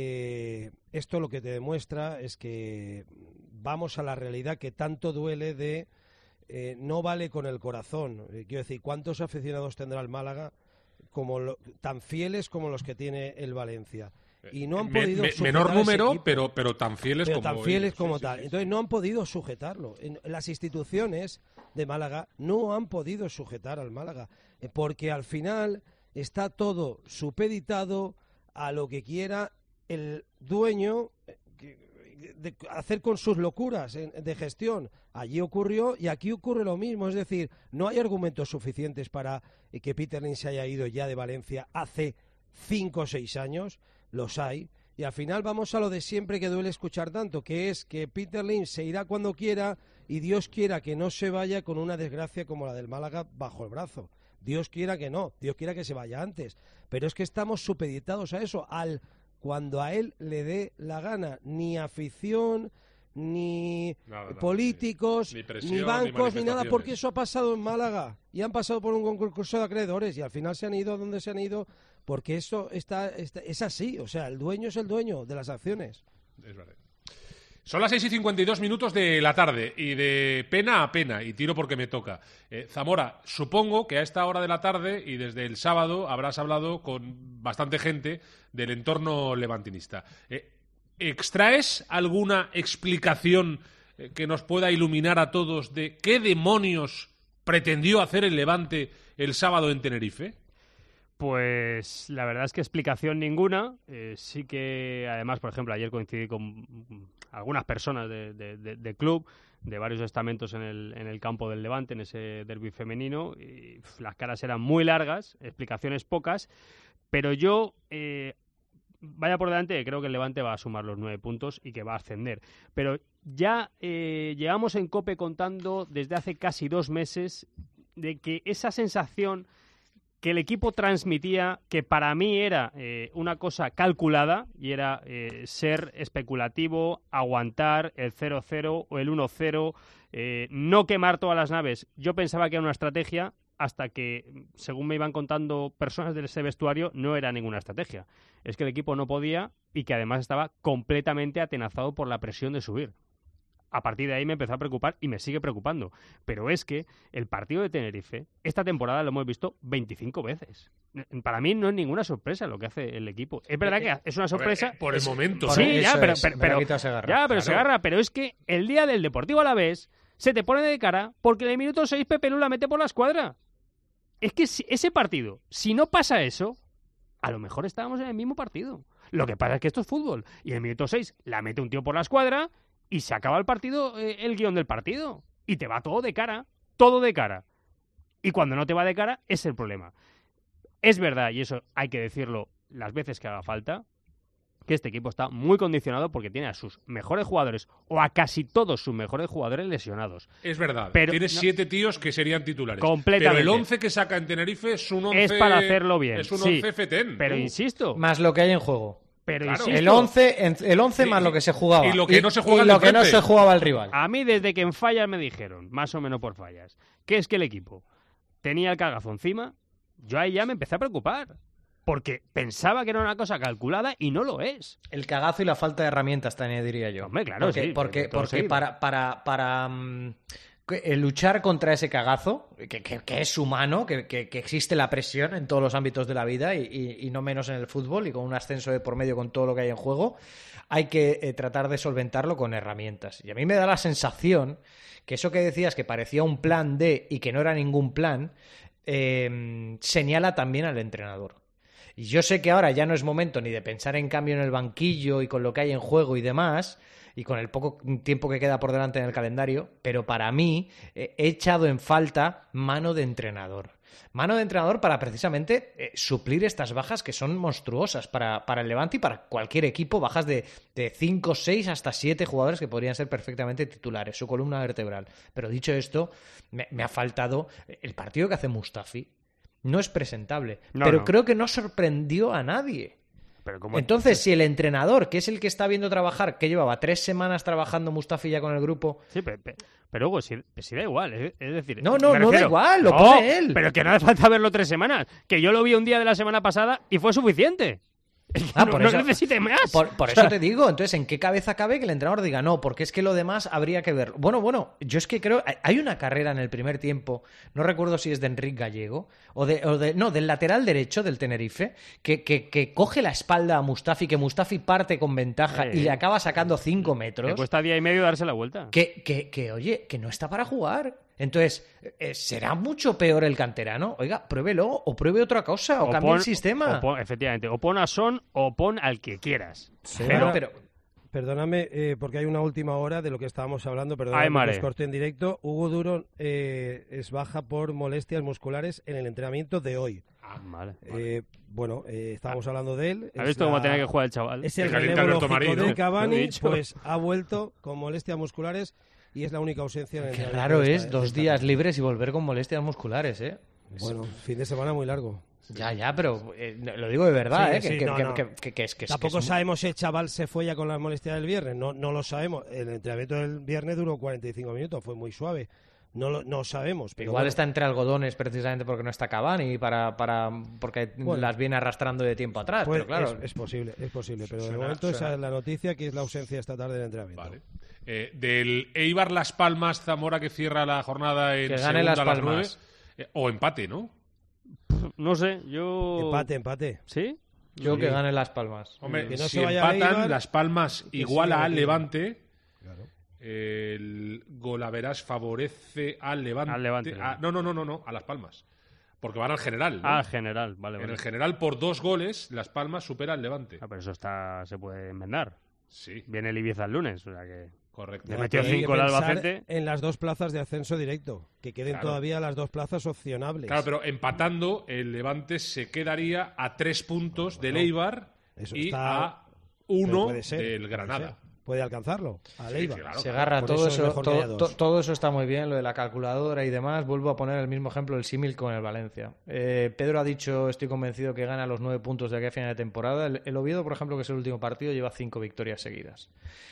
[SPEAKER 11] eh, esto lo que te demuestra es que vamos a la realidad que tanto duele de Eh, no vale con el corazón. Eh, quiero decir, ¿cuántos aficionados tendrá el Málaga como lo, tan fieles como los que tiene el Valencia? Y no han
[SPEAKER 4] me,
[SPEAKER 11] podido
[SPEAKER 4] me, menor número, pero, pero tan fieles
[SPEAKER 11] pero
[SPEAKER 4] como
[SPEAKER 11] tan fieles
[SPEAKER 4] ellos.
[SPEAKER 11] como
[SPEAKER 4] sí,
[SPEAKER 11] tal.
[SPEAKER 4] Sí, sí,
[SPEAKER 11] Entonces
[SPEAKER 4] sí.
[SPEAKER 11] no han podido sujetarlo. En, las instituciones de Málaga no han podido sujetar al Málaga, eh, porque al final está todo supeditado a lo que quiera el dueño de hacer con sus locuras de gestión. Allí ocurrió y aquí ocurre lo mismo, es decir, no hay argumentos suficientes para que Peter Lim se haya ido ya de Valencia hace cinco o seis años, los hay, y al final vamos a lo de siempre que duele escuchar tanto, que es que Peter Lim se irá cuando quiera y Dios quiera que no se vaya con una desgracia como la del Málaga bajo el brazo. Dios quiera que no, Dios quiera que se vaya antes, pero es que estamos supeditados a eso, al cuando a él le dé la gana, ni afición, ni nada, nada, políticos, ni, presión, ni bancos, ni, ni nada, porque eso ha pasado en Málaga y han pasado por un concurso de acreedores y al final se han ido a donde se han ido porque eso está, está es así, o sea, el dueño es el dueño de las acciones.
[SPEAKER 4] Es verdad. Son las seis y cincuenta y dos minutos de la tarde y de pena a pena, y tiro porque me toca. Eh, Zamora, supongo que a esta hora de la tarde y desde el sábado habrás hablado con bastante gente del entorno levantinista. Eh, ¿Extraes alguna explicación eh, que nos pueda iluminar a todos de qué demonios pretendió hacer el Levante el sábado en Tenerife?
[SPEAKER 9] Pues la verdad es que explicación ninguna. Eh, sí que, además, por ejemplo, ayer coincidí con algunas personas del de, de, de club, de varios estamentos en el, en el campo del Levante, en ese derbi femenino, y pff, las caras eran muy largas, explicaciones pocas, pero yo, eh, vaya por delante, creo que el Levante va a sumar los nueve puntos y que va a ascender. Pero ya eh, llevamos en COPE contando desde hace casi dos meses de que esa sensación que el equipo transmitía, que para mí era eh, una cosa calculada, y era eh, ser especulativo, aguantar el cero cero o el uno cero, eh, no quemar todas las naves. Yo pensaba que era una estrategia, hasta que, según me iban contando personas de ese vestuario, no era ninguna estrategia. Es que el equipo no podía y que además estaba completamente atenazado por la presión de subir. A partir de ahí me empezó a preocupar y me sigue preocupando. Pero es que el partido de Tenerife, esta temporada lo hemos visto veinticinco veces. Para mí no es ninguna sorpresa lo que hace el equipo. Es verdad que es una sorpresa.
[SPEAKER 4] Ver, por el momento.
[SPEAKER 9] Sí, ya, pero, pero, pero, ya, pero claro. se agarra. Pero es que el día del Deportivo Alavés se te pone de cara porque en el minuto seis Pepe Lu la mete por la escuadra. Es que si, ese partido, si no pasa eso, a lo mejor estábamos en el mismo partido. Lo que pasa es que esto es fútbol. Y en el minuto seis la mete un tío por la escuadra y se acaba el partido, eh, el guión del partido. Y te va todo de cara, todo de cara. Y cuando no te va de cara, es el problema. Es verdad, y eso hay que decirlo las veces que haga falta, que este equipo está muy condicionado porque tiene a sus mejores jugadores, o a casi todos sus mejores jugadores lesionados.
[SPEAKER 4] Es verdad,
[SPEAKER 9] pero
[SPEAKER 4] tiene
[SPEAKER 9] no,
[SPEAKER 4] siete tíos que serían titulares.
[SPEAKER 9] Completamente.
[SPEAKER 4] Pero el once que saca en Tenerife es un once...
[SPEAKER 9] Es para hacerlo bien,
[SPEAKER 4] Es un
[SPEAKER 9] sí,
[SPEAKER 4] once fetén.
[SPEAKER 9] Pero
[SPEAKER 4] uh.
[SPEAKER 9] insisto...
[SPEAKER 10] Más lo que hay en juego.
[SPEAKER 9] Pero
[SPEAKER 4] claro.
[SPEAKER 9] insisto,
[SPEAKER 10] El once, el once más
[SPEAKER 4] y,
[SPEAKER 10] lo que se jugaba.
[SPEAKER 4] Y lo que no se juega
[SPEAKER 10] y
[SPEAKER 4] el
[SPEAKER 10] lo que no
[SPEAKER 4] frente.
[SPEAKER 10] se jugaba el rival.
[SPEAKER 9] A mí desde que en fallas me dijeron, más o menos por fallas, que es que el equipo tenía el cagazo encima, yo ahí ya me empecé a preocupar. Porque pensaba que era una cosa calculada y no lo es.
[SPEAKER 10] El cagazo y la falta de herramientas, también diría yo.
[SPEAKER 9] Hombre, claro,
[SPEAKER 10] porque,
[SPEAKER 9] sí.
[SPEAKER 10] Porque,
[SPEAKER 9] todo
[SPEAKER 10] porque
[SPEAKER 9] seguido.
[SPEAKER 10] para, para, para um, que- luchar contra ese cagazo, que, que, que es humano, que, que, que existe la presión en todos los ámbitos de la vida y, y, y no menos en el fútbol, y con un ascenso de por medio con todo lo que hay en juego, hay que eh, tratar de solventarlo con herramientas. Y a mí me da la sensación que eso que decías que parecía un plan D y que no era ningún plan, eh, señala también al entrenador. Y yo sé que ahora ya no es momento ni de pensar en cambio en el banquillo y con lo que hay en juego y demás, y con el poco tiempo que queda por delante en el calendario, pero para mí eh, he echado en falta mano de entrenador. Mano de entrenador para precisamente eh, suplir estas bajas que son monstruosas para, para el Levante y para cualquier equipo, bajas de cinco, seis hasta siete jugadores que podrían ser perfectamente titulares, su columna vertebral. Pero dicho esto, me, me ha faltado el partido que hace Mustafi. No es presentable,
[SPEAKER 9] No,
[SPEAKER 10] pero
[SPEAKER 9] no.
[SPEAKER 10] creo que no sorprendió a nadie.
[SPEAKER 9] Pero como...
[SPEAKER 10] Entonces, si el entrenador, que es el que está viendo trabajar, que llevaba tres semanas trabajando Mustafi ya con el grupo...
[SPEAKER 9] Sí, pero, pero, pero Hugo, si, si da igual, es, es decir...
[SPEAKER 10] No, no,
[SPEAKER 9] me
[SPEAKER 10] no da
[SPEAKER 9] refiero-
[SPEAKER 10] igual, lo
[SPEAKER 9] No,
[SPEAKER 10] pone él.
[SPEAKER 9] Pero que no hace falta verlo tres semanas, que yo lo vi un día de la semana pasada y fue suficiente.
[SPEAKER 10] Ah,
[SPEAKER 9] no
[SPEAKER 10] por
[SPEAKER 9] no
[SPEAKER 10] eso-
[SPEAKER 9] necesite más.
[SPEAKER 10] Por, por
[SPEAKER 9] O
[SPEAKER 10] eso
[SPEAKER 9] sea,
[SPEAKER 10] te digo, entonces, ¿en qué cabeza cabe que el entrenador diga no? Porque es que lo demás habría que verlo. Bueno, bueno, yo es que creo... hay- Hay una carrera en el primer tiempo, no recuerdo si es de Enric Gallego, o de, o de no, del lateral derecho del Tenerife, que, que, que coge la espalda a Mustafi, que Mustafi parte con ventaja
[SPEAKER 9] Eh.
[SPEAKER 10] y le acaba sacando cinco metros.
[SPEAKER 9] Le cuesta día y medio darse la vuelta.
[SPEAKER 10] Que, que, que, oye, que no está para jugar. Entonces, eh, ¿será mucho peor el canterano? Oiga, pruébelo, o pruebe otra cosa, o, cambie
[SPEAKER 9] pon-
[SPEAKER 10] el sistema.
[SPEAKER 9] o pon- efectivamente, o pon a Son o pon al que quieras.
[SPEAKER 11] Pero,
[SPEAKER 10] pero-
[SPEAKER 11] Perdóname, eh, porque hay una última hora de lo que estábamos hablando,
[SPEAKER 9] Ay,
[SPEAKER 11] perdóname que
[SPEAKER 9] mare.
[SPEAKER 11] os corte en directo. Hugo Duro eh, es baja por molestias musculares en el entrenamiento de hoy.
[SPEAKER 9] Vale.
[SPEAKER 11] Eh, bueno, eh, estábamos hablando de él.
[SPEAKER 9] ¿Has
[SPEAKER 11] es
[SPEAKER 9] visto cómo
[SPEAKER 11] la-
[SPEAKER 9] tenía que jugar el chaval?
[SPEAKER 11] Es el
[SPEAKER 4] Que calienta
[SPEAKER 11] relevo
[SPEAKER 4] Alberto
[SPEAKER 11] lógico
[SPEAKER 4] Marín, ¿no?
[SPEAKER 11] de Cavani,
[SPEAKER 9] Lo he dicho.
[SPEAKER 11] pues ha vuelto con molestias musculares y es la única ausencia en el
[SPEAKER 10] Qué
[SPEAKER 11] entrenamiento
[SPEAKER 10] raro
[SPEAKER 11] de
[SPEAKER 10] es
[SPEAKER 11] esta-
[SPEAKER 10] dos
[SPEAKER 11] de esta
[SPEAKER 10] días
[SPEAKER 11] tarde.
[SPEAKER 10] libres y volver con molestias musculares, ¿eh?
[SPEAKER 11] Bueno, fin de semana muy largo.
[SPEAKER 10] Ya, ya, pero eh, lo digo de verdad,
[SPEAKER 11] Sí,
[SPEAKER 10] ¿eh?
[SPEAKER 11] sí,
[SPEAKER 10] que, que-
[SPEAKER 11] no,
[SPEAKER 10] que-
[SPEAKER 11] no.
[SPEAKER 10] que- que- que es que es-
[SPEAKER 11] Tampoco
[SPEAKER 10] que es un-
[SPEAKER 11] sabemos si el chaval se fue ya con las molestias del viernes, no, no lo sabemos. El entrenamiento del viernes duró cuarenta y cinco minutos, fue muy suave. No lo no sabemos. Pero
[SPEAKER 10] Igual
[SPEAKER 11] bueno.
[SPEAKER 10] está entre algodones precisamente porque no está Cavani, para, para, porque
[SPEAKER 11] Bueno.
[SPEAKER 10] las viene arrastrando de tiempo atrás,
[SPEAKER 11] Pues
[SPEAKER 10] pero claro.
[SPEAKER 11] es, es posible, es posible. Pero de
[SPEAKER 4] Suena-
[SPEAKER 11] momento esa
[SPEAKER 4] suena.
[SPEAKER 11] es la noticia, que es la ausencia esta tarde del entrenamiento.
[SPEAKER 4] Vale. Eh, del Eibar Las Palmas Zamora que cierra la jornada en
[SPEAKER 10] Que gane
[SPEAKER 4] segunda
[SPEAKER 10] Las
[SPEAKER 4] a las
[SPEAKER 10] Palmas.
[SPEAKER 4] nueve. Eh, o empate, ¿no?
[SPEAKER 9] No sé, yo...
[SPEAKER 11] Empate, empate.
[SPEAKER 9] ¿Sí?
[SPEAKER 10] Yo
[SPEAKER 11] Sí.
[SPEAKER 10] que gane Las Palmas.
[SPEAKER 4] Hombre,
[SPEAKER 11] Que no
[SPEAKER 4] si
[SPEAKER 11] se vaya a
[SPEAKER 4] empatan,
[SPEAKER 11] Eibar,
[SPEAKER 4] Las Palmas
[SPEAKER 11] que
[SPEAKER 4] iguala
[SPEAKER 11] siga
[SPEAKER 4] al
[SPEAKER 11] metido.
[SPEAKER 4] Levante.
[SPEAKER 11] Claro.
[SPEAKER 4] El golaveras favorece al Levante.
[SPEAKER 9] Al Levante.
[SPEAKER 4] Ah, no, no, no, no, no, a Las Palmas. Porque van al general. ¿no?
[SPEAKER 9] Ah, general, vale,
[SPEAKER 4] En
[SPEAKER 9] vale.
[SPEAKER 4] el general, por dos goles, Las Palmas supera al Levante.
[SPEAKER 9] Ah, pero eso está, se puede enmendar.
[SPEAKER 4] Sí,
[SPEAKER 9] Viene el Ibiza el lunes, o sea que...
[SPEAKER 4] correcto.
[SPEAKER 9] Le
[SPEAKER 11] Pero
[SPEAKER 9] metió
[SPEAKER 11] hay que
[SPEAKER 9] cinco el
[SPEAKER 11] pensar
[SPEAKER 9] Albacete.
[SPEAKER 11] en las dos plazas de ascenso directo, que queden
[SPEAKER 4] Claro.
[SPEAKER 11] todavía las dos plazas opcionables.
[SPEAKER 4] Claro, pero empatando, el Levante se quedaría a tres puntos del Eibar
[SPEAKER 11] eso
[SPEAKER 4] y
[SPEAKER 11] está-
[SPEAKER 4] a
[SPEAKER 11] Pero
[SPEAKER 4] uno
[SPEAKER 11] puede ser,
[SPEAKER 4] del
[SPEAKER 11] puede
[SPEAKER 4] Granada.
[SPEAKER 11] ser. Puede alcanzarlo, a
[SPEAKER 4] Sí,
[SPEAKER 11] Leiva.
[SPEAKER 4] claro.
[SPEAKER 10] Se agarra
[SPEAKER 11] Por
[SPEAKER 10] todo
[SPEAKER 11] eso es
[SPEAKER 10] eso,
[SPEAKER 11] mejor que haya
[SPEAKER 10] todo,
[SPEAKER 11] dos.
[SPEAKER 10] to- todo eso está muy bien, lo de la calculadora y demás. Vuelvo a poner el mismo ejemplo, el símil con el Valencia. Eh, Pedro ha dicho, estoy convencido que gana los nueve puntos de aquí a final de temporada. El, el Oviedo, por ejemplo, que es el último partido, lleva cinco victorias seguidas.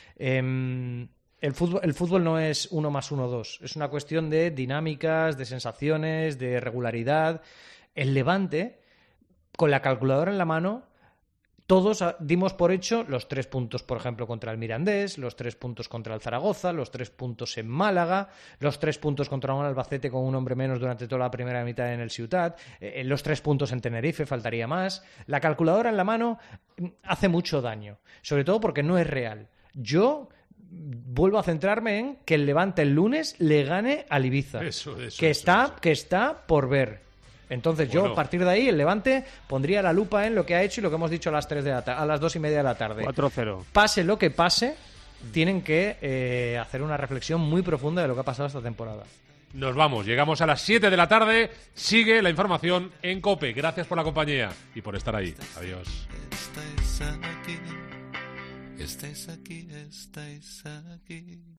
[SPEAKER 10] Em, el fútbol, el fútbol no es uno más uno, dos. Es una cuestión de dinámicas, de sensaciones, de regularidad. El Levante, con la calculadora en la mano, todos ah, dimos por hecho los tres puntos, por ejemplo, contra el Mirandés, los tres puntos contra el Zaragoza, los tres puntos en Málaga, los tres puntos contra un Albacete con un hombre menos durante toda la primera mitad en el Ciutat, eh, los tres puntos en Tenerife, faltaría más. La calculadora en la mano mm, hace mucho daño, sobre todo porque no es real. Yo vuelvo a centrarme en que el Levante el lunes le gane al Ibiza,
[SPEAKER 4] Eso, eso,
[SPEAKER 10] que,
[SPEAKER 4] eso,
[SPEAKER 10] está,
[SPEAKER 4] eso.
[SPEAKER 10] que está por ver. Entonces
[SPEAKER 4] Bueno.
[SPEAKER 10] yo, a partir de ahí, el Levante pondría la lupa en lo que ha hecho y lo que hemos dicho a las tres de la ta- a las dos y media de la tarde.
[SPEAKER 9] cuatro cero.
[SPEAKER 10] Pase lo que pase, tienen que eh, hacer una reflexión muy profunda de lo que ha pasado esta temporada.
[SPEAKER 4] Nos vamos, llegamos a las siete de la tarde. Sigue la información en COPE. Gracias por la compañía y por estar ahí. Adiós.
[SPEAKER 12] Estáis aquí, estáis aquí, estáis aquí.